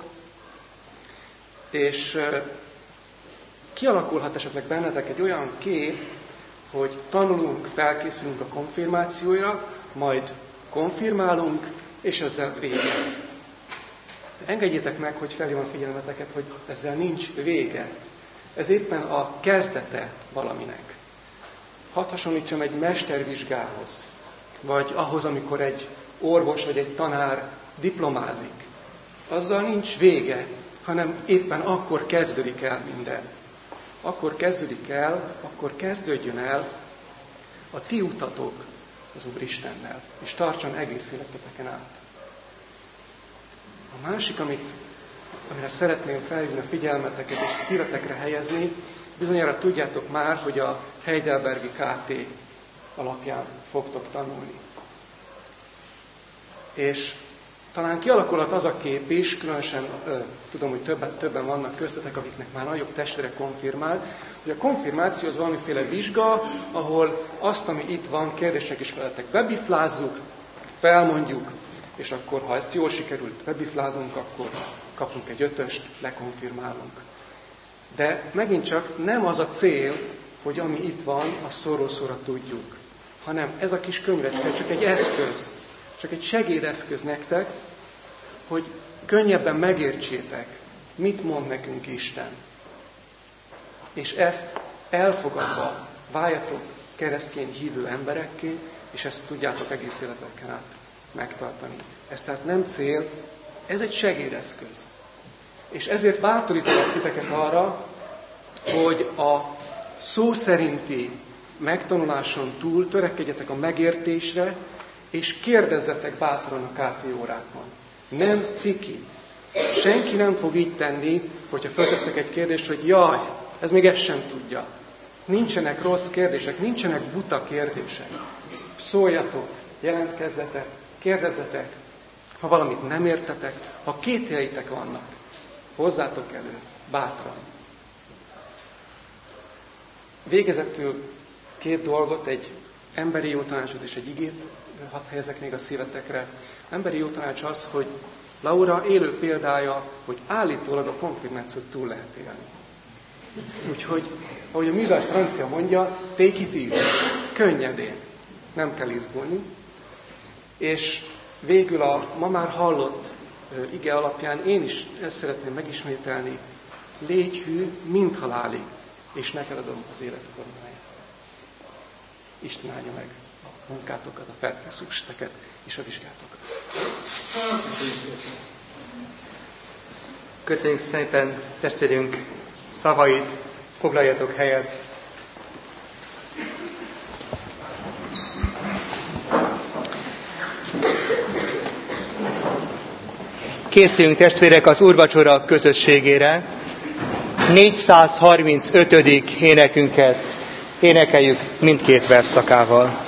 és kialakulhat esetleg bennetek egy olyan kép, hogy tanulunk, felkészülünk a konfirmációra, majd konfirmálunk, és ezzel vége. Engedjétek meg, hogy felhívom a figyelmeteket, hogy ezzel nincs vége. Ez éppen a kezdete valaminek. Hadd hasonlítsam egy mestervizsgához, vagy ahhoz, amikor egy orvos vagy egy tanár diplomázik. Azzal nincs vége, hanem éppen akkor kezdődik el minden. Akkor kezdődjön el a ti utatok az Úristennel, és tartson egész életeteken át. A másik, amire szeretném felhívni a figyelmeteket és szívetekre helyezni, bizonyára tudjátok már, hogy a Heidelbergi KT alapján fogtok tanulni. És talán kialakulhat az a kép is, különösen tudom, hogy többen vannak köztetek, akiknek már nagyobb testvére konfirmált, hogy a konfirmáció az valamiféle vizsga, ahol azt, ami itt van, kérdések is feletek bebiflázzuk, felmondjuk, és akkor, ha ezt jól sikerült bebiflázunk, akkor kapunk egy 5-öst, lekonfirmálunk. De megint csak nem az a cél, hogy ami itt van, azt szóról szóra tudjuk, hanem ez a kis könyvecske csak egy eszköz, csak egy segédeszköz nektek, hogy könnyebben megértsétek, mit mond nekünk Isten. És ezt elfogadva váljatok keresztény hívő emberekké, és ezt tudjátok egész életeken át megtartani. Ez tehát nem cél, ez egy segédeszköz. És ezért bátorítalak titeket arra, hogy a szó szerinti megtanuláson túl törekedjetek a megértésre, és kérdezzetek bátran a KT órákon. Nem ciki. Senki nem fog így tenni, hogyha feltesznek egy kérdést, hogy jaj, ez még ezt sem tudja. Nincsenek rossz kérdések, nincsenek buta kérdések. Szóljatok, jelentkezzetek, kérdezzetek, ha valamit nem értetek, ha kételjeitek vannak, hozzátok elő, bátran. Végezetül 2 dolgot, egy emberi jó tanácsot és egy igét, hadd helyezek még a szívetekre. Emberi jó tanács az, hogy Laura élő példája, hogy állítólag a konfirmációt túl lehet élni. Úgyhogy, ahogy a művelés francia mondja, take it easy, könnyedén, nem kell izgulni. És végül a ma már hallott ige alapján én is ezt szeretném megismételni. Légy hű mindhalálig, és neked adom az élet koronáját. Isten áldja meg a munkátokat, a felkészülteket és a vizsgátokat. Köszönjük szépen testvérünk szavait, foglaljatok helyet. Készüljünk testvérek az úrvacsora közösségére. 435. énekünket énekeljük mindkét versszakával.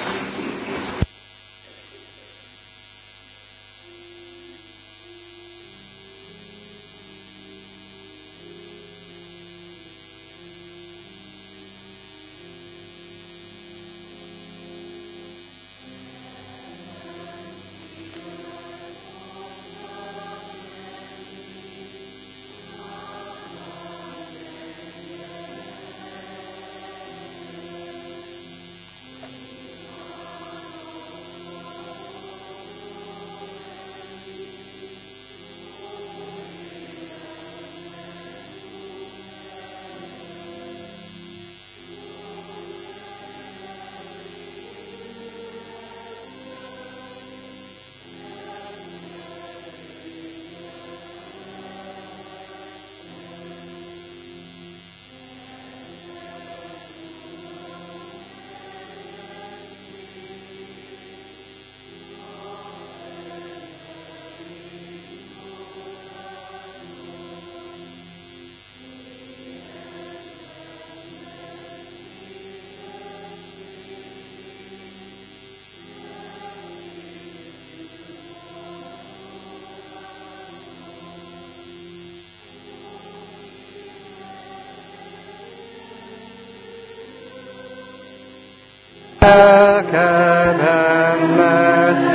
Lelkemet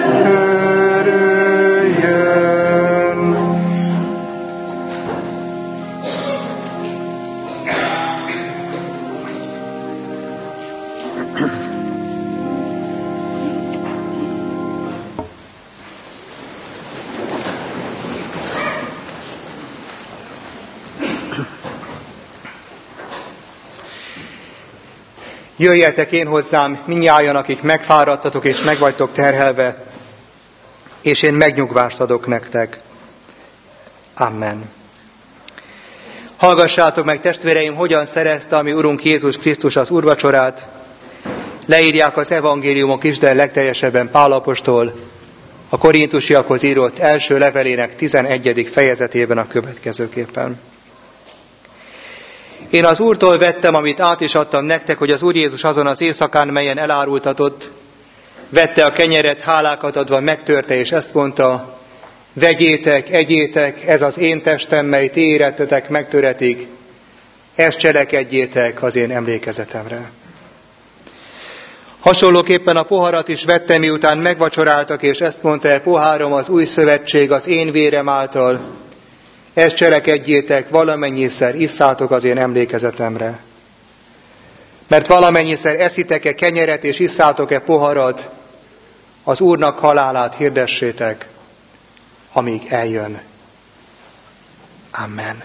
körüljön. Jöjjetek én hozzám, mindnyájan, akik megfáradtatok és meg vagytok terhelve, és én megnyugvást adok nektek. Amen. Hallgassátok meg, testvéreim, hogyan szerezte a mi Urunk Jézus Krisztus az úrvacsorát. Leírják az evangéliumok is, de legteljesebben Pál apostol a korintusiakhoz írott első levelének 11. fejezetében a következőképpen. Én az Úrtól vettem, amit át is adtam nektek, hogy az Úr Jézus azon az éjszakán, melyen elárultatott, vette a kenyeret, hálákat adva megtörte, és ezt mondta: vegyétek, egyétek, ez az én testem, mely ti érettetek megtöretik, ezt cselekedjétek az én emlékezetemre. Hasonlóképpen a poharat is vette, miután megvacsoráltak, és ezt mondta: pohárom az új szövetség az én vérem által, ezt cselekedjétek, valamennyiszer isszátok az én emlékezetemre. Mert valamennyiszer eszitek-e kenyeret, és isszátok-e poharat, az Úrnak halálát hirdessétek, amíg eljön. Amen.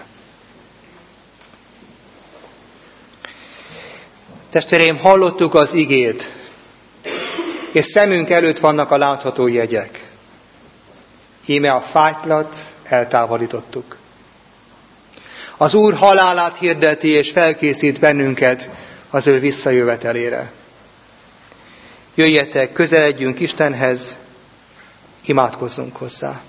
Testvéreim, hallottuk az igét, és szemünk előtt vannak a látható jegyek. Íme a fátylat eltávolítottuk. Az Úr halálát hirdeti és felkészít bennünket az ő visszajövetelére. Jöjjetek, közeledjünk Istenhez, imádkozzunk hozzá.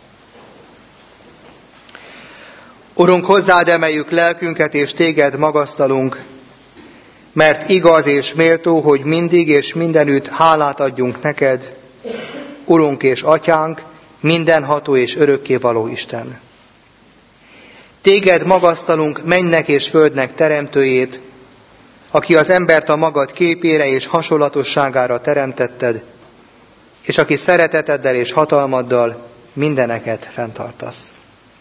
Urunk, hozzád emeljük lelkünket, és téged magasztalunk, mert igaz és méltó, hogy mindig és mindenütt hálát adjunk neked, Urunk és Atyánk, mindenható és örökkévaló Isten. Téged magasztalunk, mennynek és földnek teremtőjét, aki az embert a magad képére és hasonlatosságára teremtetted, és aki szereteteddel és hatalmaddal mindeneket fenntartasz.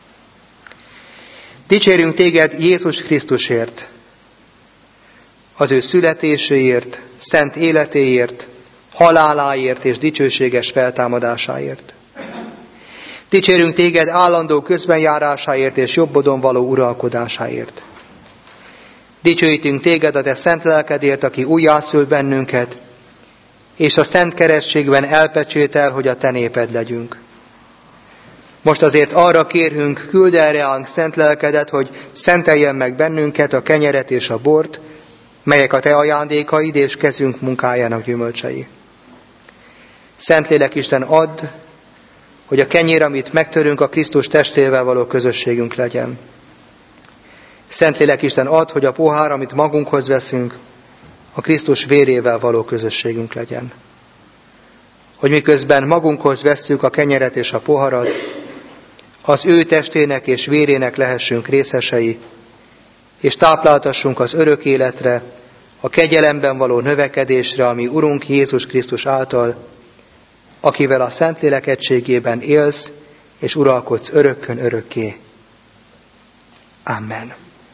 Dicsérünk téged Jézus Krisztusért, az ő születéséért, szent életéért, haláláért és dicsőséges feltámadásáért. Dicsérünk téged állandó közbenjárásáért és jobbodon való uralkodásáért. Dicsőítünk téged a te szent lelkedért, aki újjászül bennünket, és a szent keresztségben elpecsétel, hogy a te néped legyünk. Most azért arra kérünk, küld el reánk szent lelkedet, hogy szenteljen meg bennünket, a kenyeret és a bort, melyek a te ajándékaid és kezünk munkájának gyümölcsei. Szentlélek Isten, add, hogy a kenyér, amit megtörünk, a Krisztus testével való közösségünk legyen. Szentlélek Isten, add, hogy a pohár, amit magunkhoz veszünk, a Krisztus vérével való közösségünk legyen. Hogy miközben magunkhoz vesszük a kenyeret és a poharat, az ő testének és vérének lehessünk részesei, és tápláltassunk az örök életre, a kegyelemben való növekedésre, ami Urunk Jézus Krisztus által, akivel a Szentlélek egységében élsz, és uralkodsz örökkön örökké. Amen.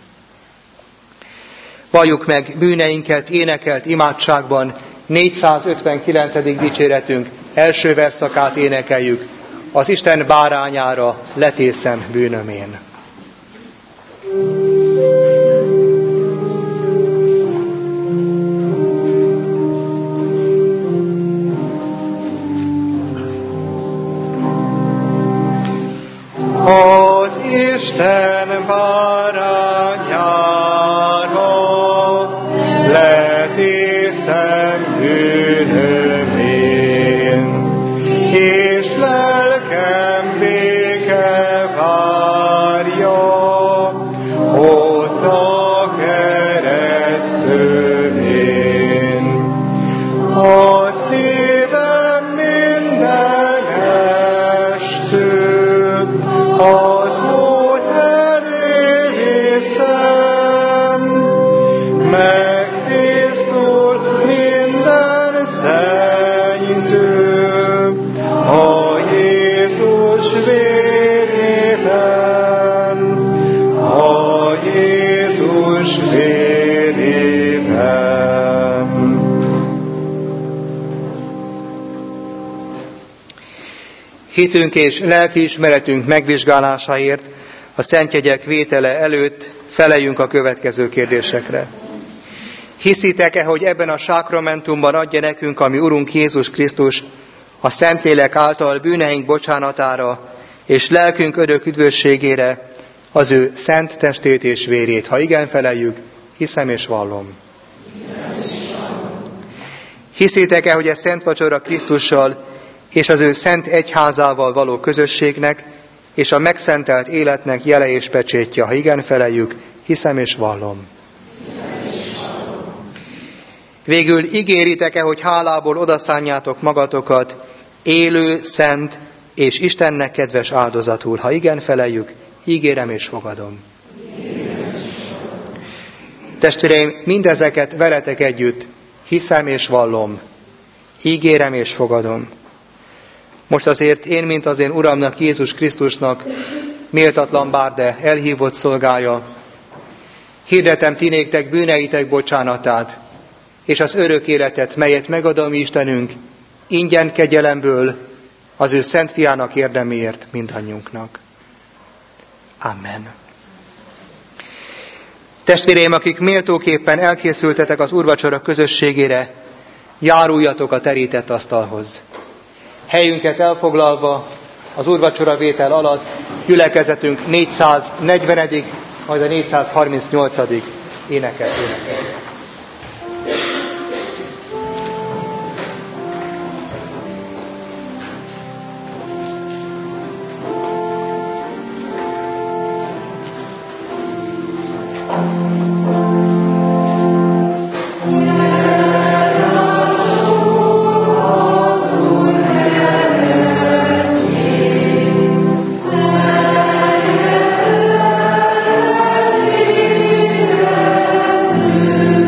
Valljuk meg bűneinket énekelt imádságban, 459. dicséretünk első verszakát énekeljük, az Isten bárányára letészen bűnömén. Az Isten bárányára letészen bűnömén, és lelkem béke várja ott a keresztőn. A szívem minden estől az Úr elé viszem, megtisztul minden szennytől a Jézus vérében, a Jézus vérében. Hitünk és lelkiismeretünk megvizsgálásáért a szentjegyek vétele előtt feleljünk a következő kérdésekre. Hiszitek-e, hogy ebben a sákramentumban adja nekünk a mi Urunk Jézus Krisztus a Szentlélek által bűneink bocsánatára és lelkünk örök üdvösségére az ő szent testét és vérét? Ha igen, feleljük, hiszem és vallom. Hiszitek-e, hogy a szent vacsora Krisztussal és az ő szent egyházával való közösségnek és a megszentelt életnek jele és pecsétje? Ha igen, feleljük, hiszem és vallom. Végül ígéritek-e, hogy hálából odaszánjátok magatokat élő, szent és Istennek kedves áldozatul? Ha igen, feleljük, ígérem és fogadom. Testvéreim, mindezeket veletek együtt hiszem és vallom, ígérem és fogadom. Most azért én, mint az én Uramnak, Jézus Krisztusnak, méltatlan bár, de elhívott szolgája, hirdetem ti néktek bűneitek bocsánatát, és az örök életet, melyet megad a mi Istenünk, ingyen kegyelemből, az ő szent fiának érdeméért mindannyiunknak. Amen. Testvéreim, akik méltóképpen elkészültetek az úrvacsora közösségére, járuljatok a terített asztalhoz. Helyünket elfoglalva az úrvacsora vétel alatt gyülekezetünk 440., majd a 438. éneket énekeljük. Amen.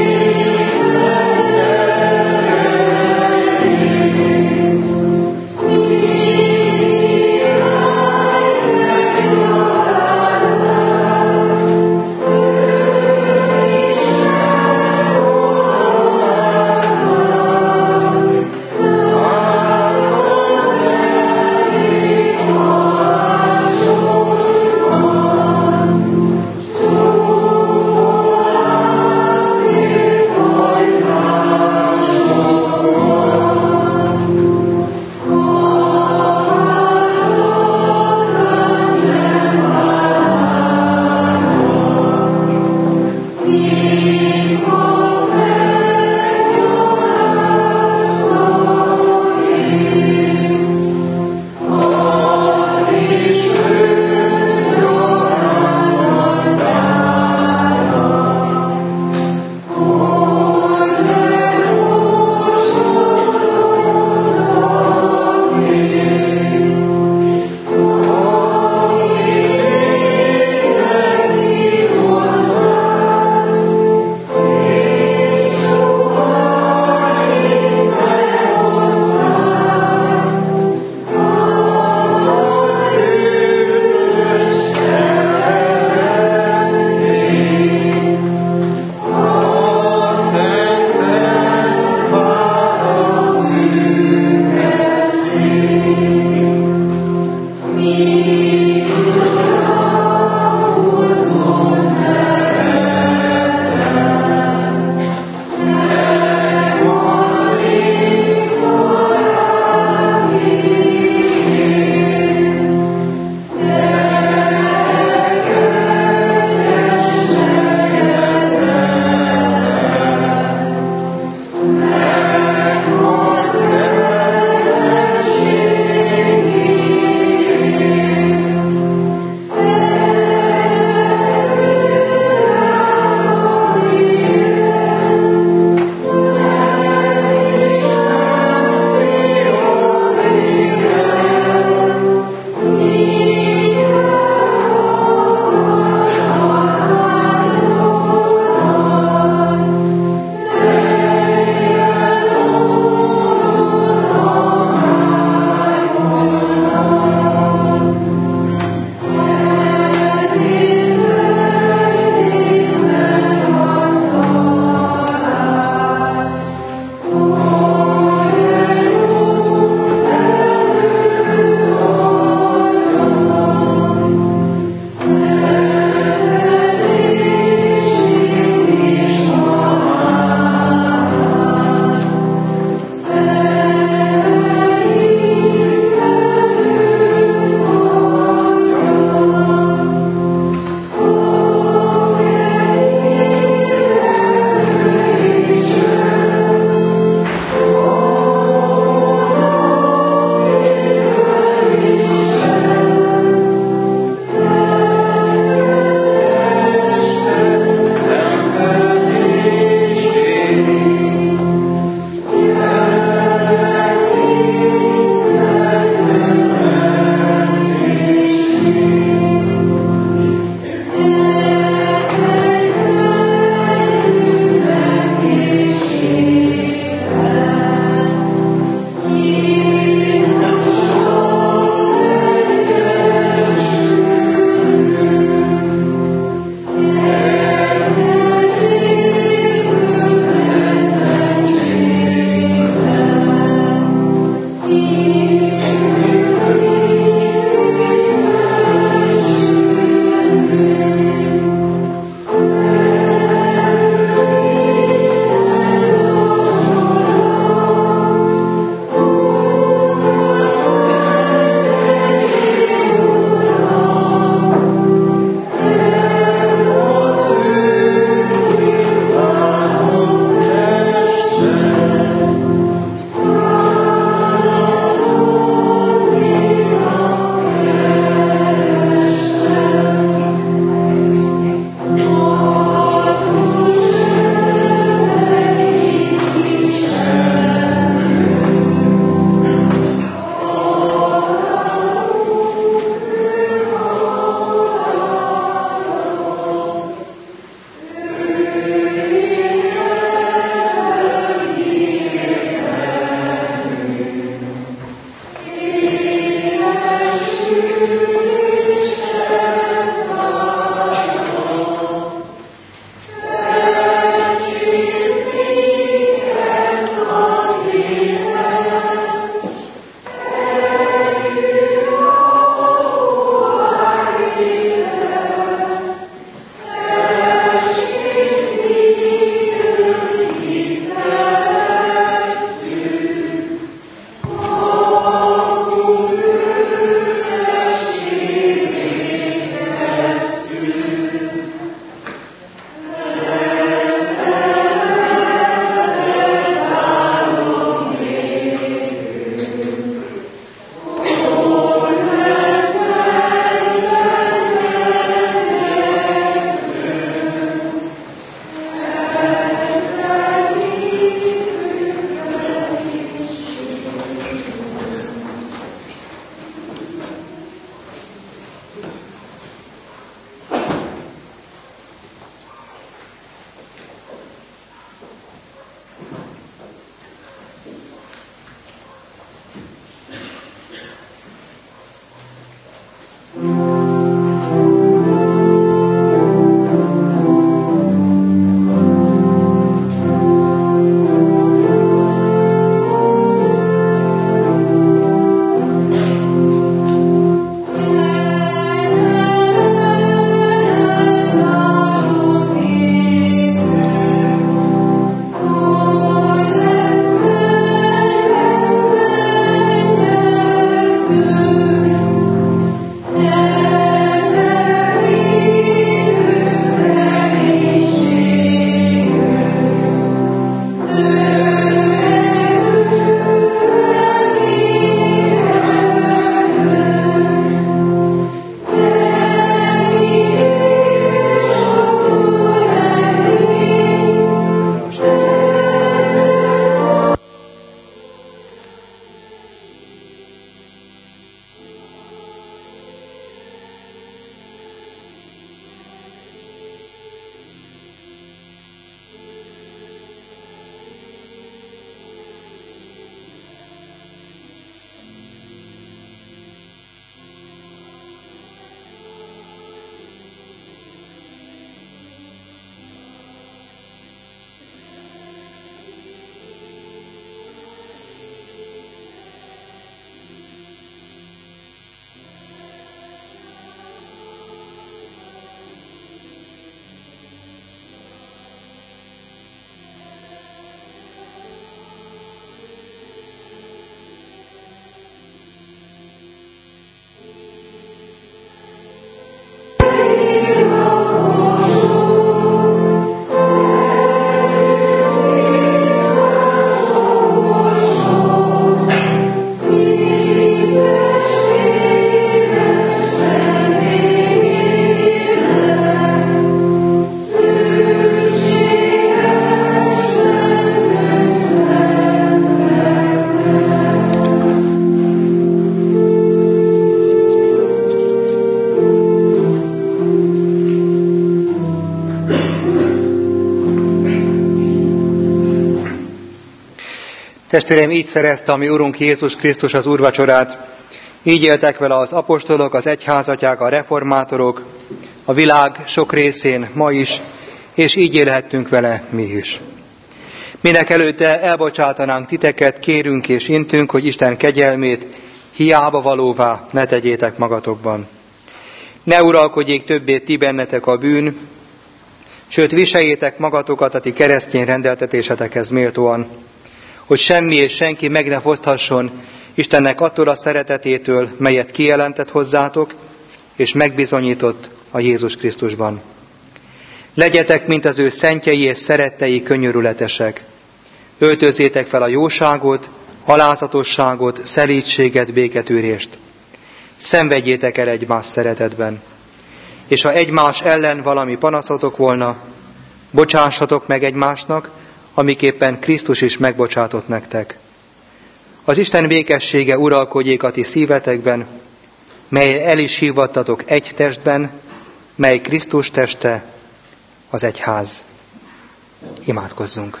Testvéreim, így szerezte a mi Urunk Jézus Krisztus az úrvacsorát. Így éltek vele az apostolok, az egyházatják, a reformátorok, a világ sok részén ma is, és így élhettünk vele mi is. Minek előtte elbocsátanánk titeket, kérünk és intünk, hogy Isten kegyelmét hiába valóvá ne tegyétek magatokban. Ne uralkodjék többé ti bennetek a bűn, sőt viseljétek magatokat a ti keresztény rendeltetésetekhez méltóan, hogy semmi és senki meg ne foszthasson Istennek attól a szeretetétől, melyet kijelentett hozzátok, és megbizonyított a Jézus Krisztusban. Legyetek, mint az ő szentjei és szerettei könyörületesek. Öltözzétek fel a jóságot, alázatosságot, szelídséget, béketűrést. Szenvedjétek el egymás szeretetben. És ha egymás ellen valami panaszotok volna, bocsássatok meg egymásnak, amiképpen Krisztus is megbocsátott nektek. Az Isten békessége uralkodjék a ti szívetekben, mely el is hívattatok egy testben, mely Krisztus teste, az egyház. Imádkozzunk!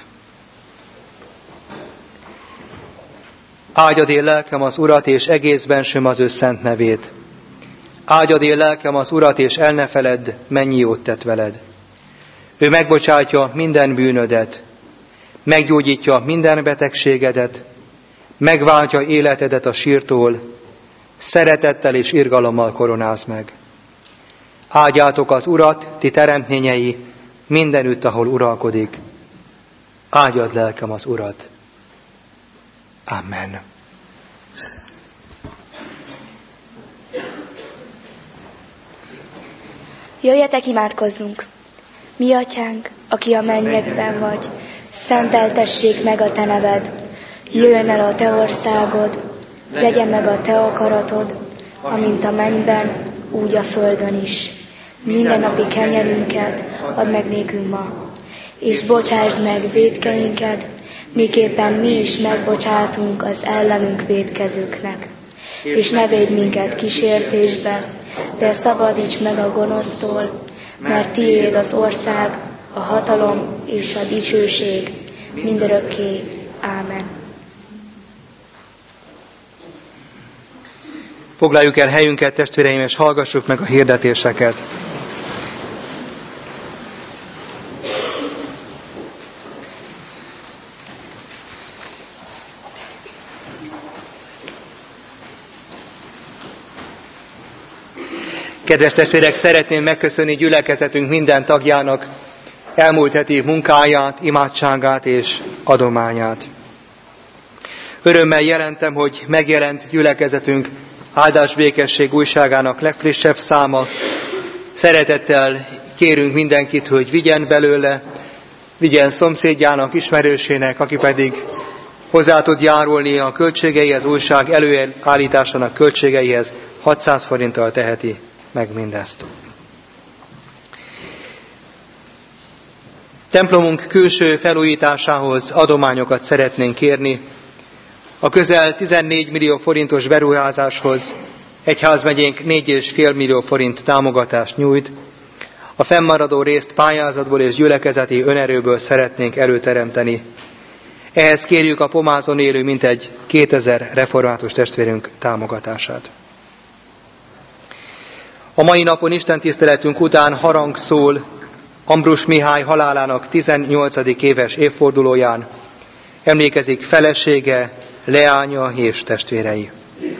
Áldjad én lelkem az Urat, és egész bensőm az ő szent nevét. Áldjad én lelkem az Urat, és el ne feledd, mennyi jót tett veled. Ő megbocsátja minden bűnödet, meggyógyítja minden betegségedet, megváltja életedet a sírtól, szeretettel és irgalommal koronáz meg. Áldjátok az Urat, ti teremtményei, mindenütt, ahol uralkodik. Áldjad lelkem az Urat. Amen. Jöjjetek, imádkozzunk! Mi atyánk, aki a mennyekben vagy, szenteltessék meg a te neved, jöjjön el a te országod, legyen meg a te akaratod, amint a mennyben, úgy a földön is. Mindennapi kenyerünket add meg nékünk ma, és bocsásd meg vétkeinket, miképpen mi is megbocsátunk az ellenünk vétkezőknek. És ne védj minket kísértésbe, de szabadíts meg a gonosztól, mert tiéd az ország, a hatalom és a dicsőség mindörökké. Ámen. Foglaljuk el helyünket, testvéreim, és hallgassuk meg a hirdetéseket. Kedves testvérek, szeretném megköszönni gyülekezetünk minden tagjának elmúlt heti munkáját, imádságát és adományát. Örömmel jelentem, hogy megjelent gyülekezetünk áldásbékesség újságának legfrissebb száma. Szeretettel kérünk mindenkit, hogy vigyen belőle, vigyen szomszédjának, ismerősének, aki pedig hozzá tud járulni a költségeihez, újság előállításának költségeihez, 600 forinttal teheti meg mindezt. Templomunk külső felújításához adományokat szeretnénk kérni. A közel 14 millió forintos beruházáshoz egyházmegyénk 4,5 millió forint támogatást nyújt. A fennmaradó részt pályázatból és gyülekezeti önerőből szeretnénk előteremteni. Ehhez kérjük a Pomázon élő mintegy 2000 református testvérünk támogatását. A mai napon istentiszteletünk után harang szól Ambrus Mihály halálának 18. éves évfordulóján. Emlékezik felesége, leánya és testvérei.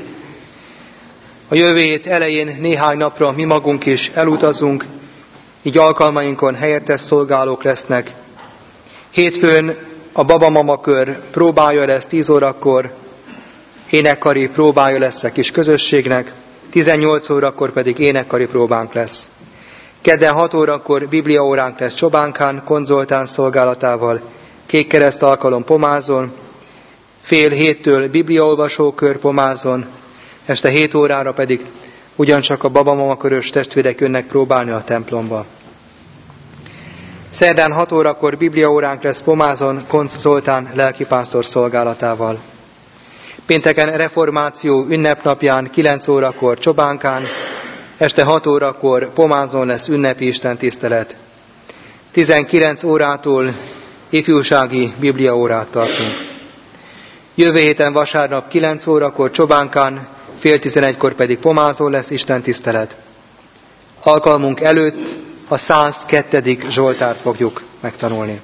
A jövő hét elején néhány napra mi magunk is elutazunk, így alkalmainkon helyettes szolgálók lesznek. Hétfőn a Baba-Mama kör próbája lesz 10 órakor, énekkari próbája lesz a kis közösségnek, 18 órakor pedig énekkari próbánk lesz. Kedden 6 órakor bibliaóránk lesz Csobánkán, konzoltán szolgálatával, Kékkereszt alkalom Pomázon, fél héttől bibliaolvasókör Pomázon, este 7 órára pedig ugyancsak a Baba-Mama körös testvérek jönnek próbálni a templomba. Szerdán 6 órakor bibliaóránk lesz Pomázon, Koncz Zoltán lelkipásztor szolgálatával. Pénteken reformáció ünnepnapján 9 órakor Csobánkán, este 6 órakor Pomázon lesz ünnepi istentisztelet. 19 órától ifjúsági bibliaórát tartunk. Jövő héten vasárnap 9 órakor Csobánkán, 10:30-kor pedig Pomázón lesz Isten tisztelet. Alkalmunk előtt a 102. Zsoltárt fogjuk megtanulni.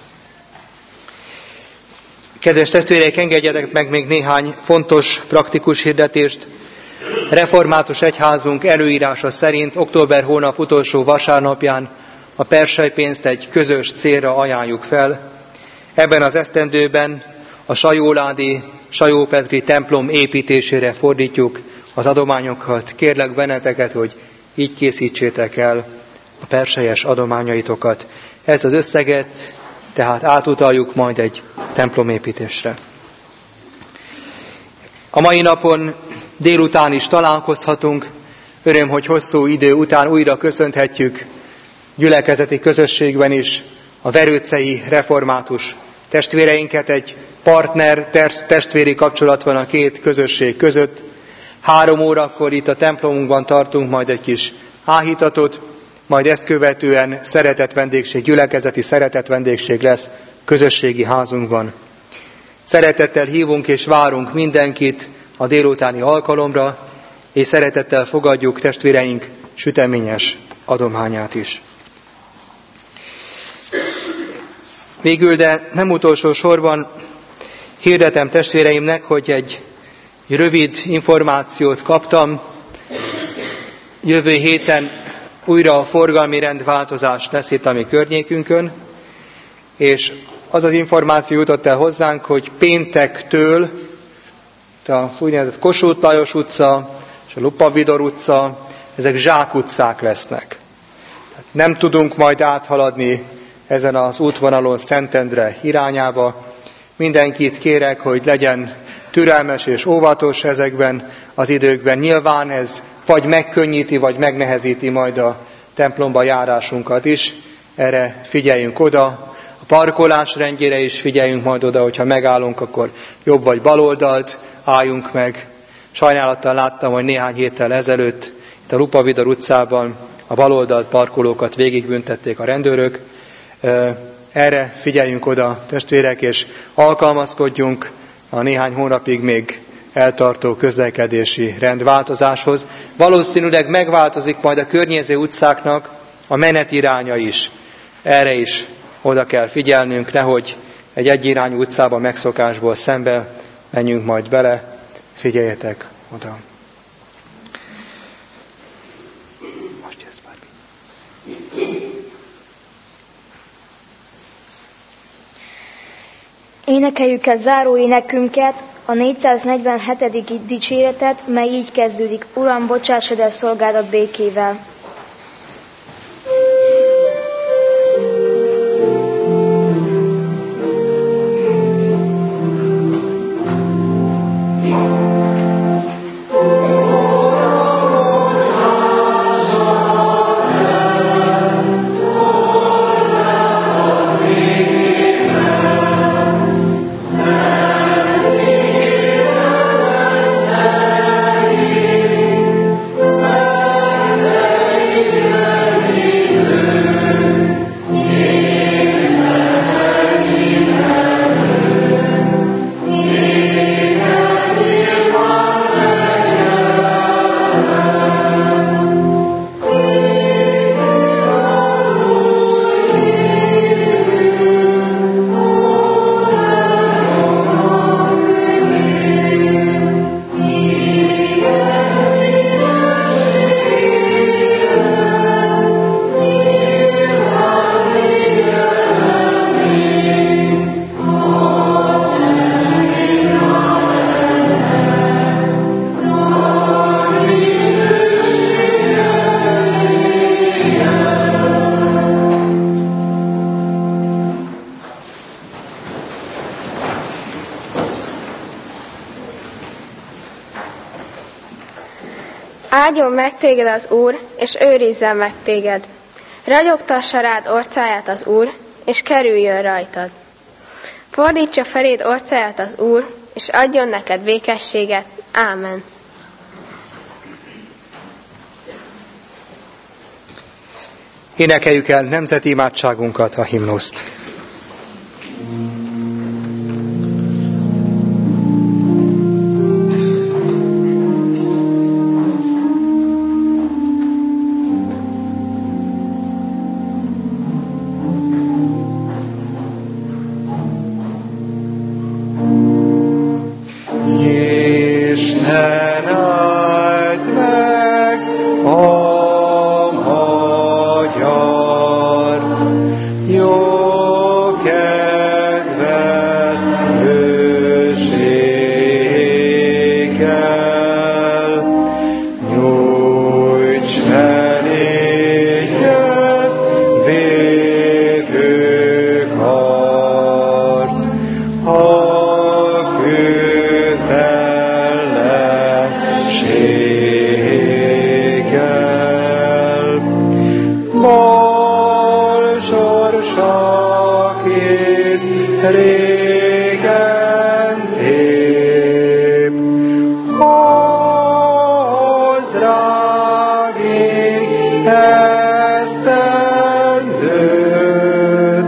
Kedves testvéreik, engedjetek meg még néhány fontos, praktikus hirdetést. Református egyházunk előírása szerint október hónap utolsó vasárnapján a perselypénzt egy közös célra ajánljuk fel. Ebben az esztendőben a sajóládi, sajópetri templom építésére fordítjuk az adományokat. Kérlek benneteket, hogy így készítsétek el a perselyes adományaitokat. Ez az összeget tehát átutaljuk majd egy templomépítésre. A mai napon délután is találkozhatunk. Öröm, hogy hosszú idő után újra köszönthetjük gyülekezeti közösségben is a verőcei református testvéreinket. Egy partner testvéri kapcsolat van a két közösség között. 3 órakor itt a templomunkban tartunk majd egy kis áhítatot, majd ezt követően gyülekezeti szeretett vendégség lesz közösségi házunkban. Szeretettel hívunk és várunk mindenkit a délutáni alkalomra, és szeretettel fogadjuk testvéreink süteményes adományát is. Végül, de nem utolsó sorban hirdetem testvéreimnek, hogy egy rövid információt kaptam. Jövő héten újra a forgalmi rendváltozás lesz itt a mi környékünkön, és az az információ jutott el hozzánk, hogy péntektől az úgynevezett Kossuth Lajos utca és a Lupa-Vidor utca, ezek zsákutcák lesznek. Tehát nem tudunk majd áthaladni ezen az útvonalon Szentendre irányába. Mindenkit kérek, hogy legyen türelmes és óvatos ezekben az időkben. Nyilván ez vagy megkönnyíti, vagy megnehezíti majd a templomba járásunkat is. Erre figyeljünk oda. A parkolás rendjére is figyeljünk majd oda, hogyha megállunk, akkor jobb vagy bal oldalt álljunk meg. Sajnálattal láttam, hogy néhány héttel ezelőtt itt a Lupa-Vidor utcában a bal oldalt parkolókat végigbüntették a rendőrök. Erre figyeljünk oda, testvérek, és alkalmazkodjunk a néhány hónapig még eltartó közlekedési rendváltozáshoz. Valószínűleg megváltozik majd a környező utcáknak a menetiránya is. Erre is oda kell figyelnünk, nehogy egy egyirányú utcába megszokásból szembe menjünk majd bele. Figyeljetek oda! Énekeljük el záró énekünket, a 447. dicséretet, mely így kezdődik: Uram, bocsássad el szolgádat békével. Áldjon meg téged az Úr, és őrizzen meg téged. Ragyogtassa rád orcáját az Úr, és kerüljön rajtad. Fordítsa feléd orcáját az Úr, és adjon neked békességet. Ámen. Énekeljük el nemzeti imádságunkat, a himnuszt. Isten állt meg a magyart, jó kedvel, hőséggel, nyújts feléje védőkart, ha küzd ellenséggel. Bal sorsakét régen tép, hoz rágék esztendőt,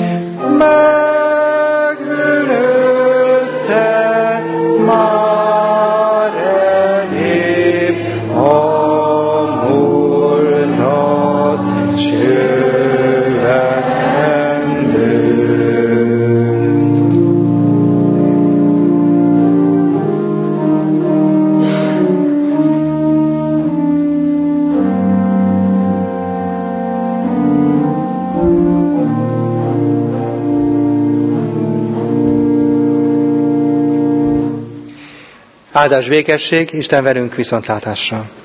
megbűnötte már elép a múltat, s jövendőt. Áldás békesség, Isten velünk, viszontlátásra!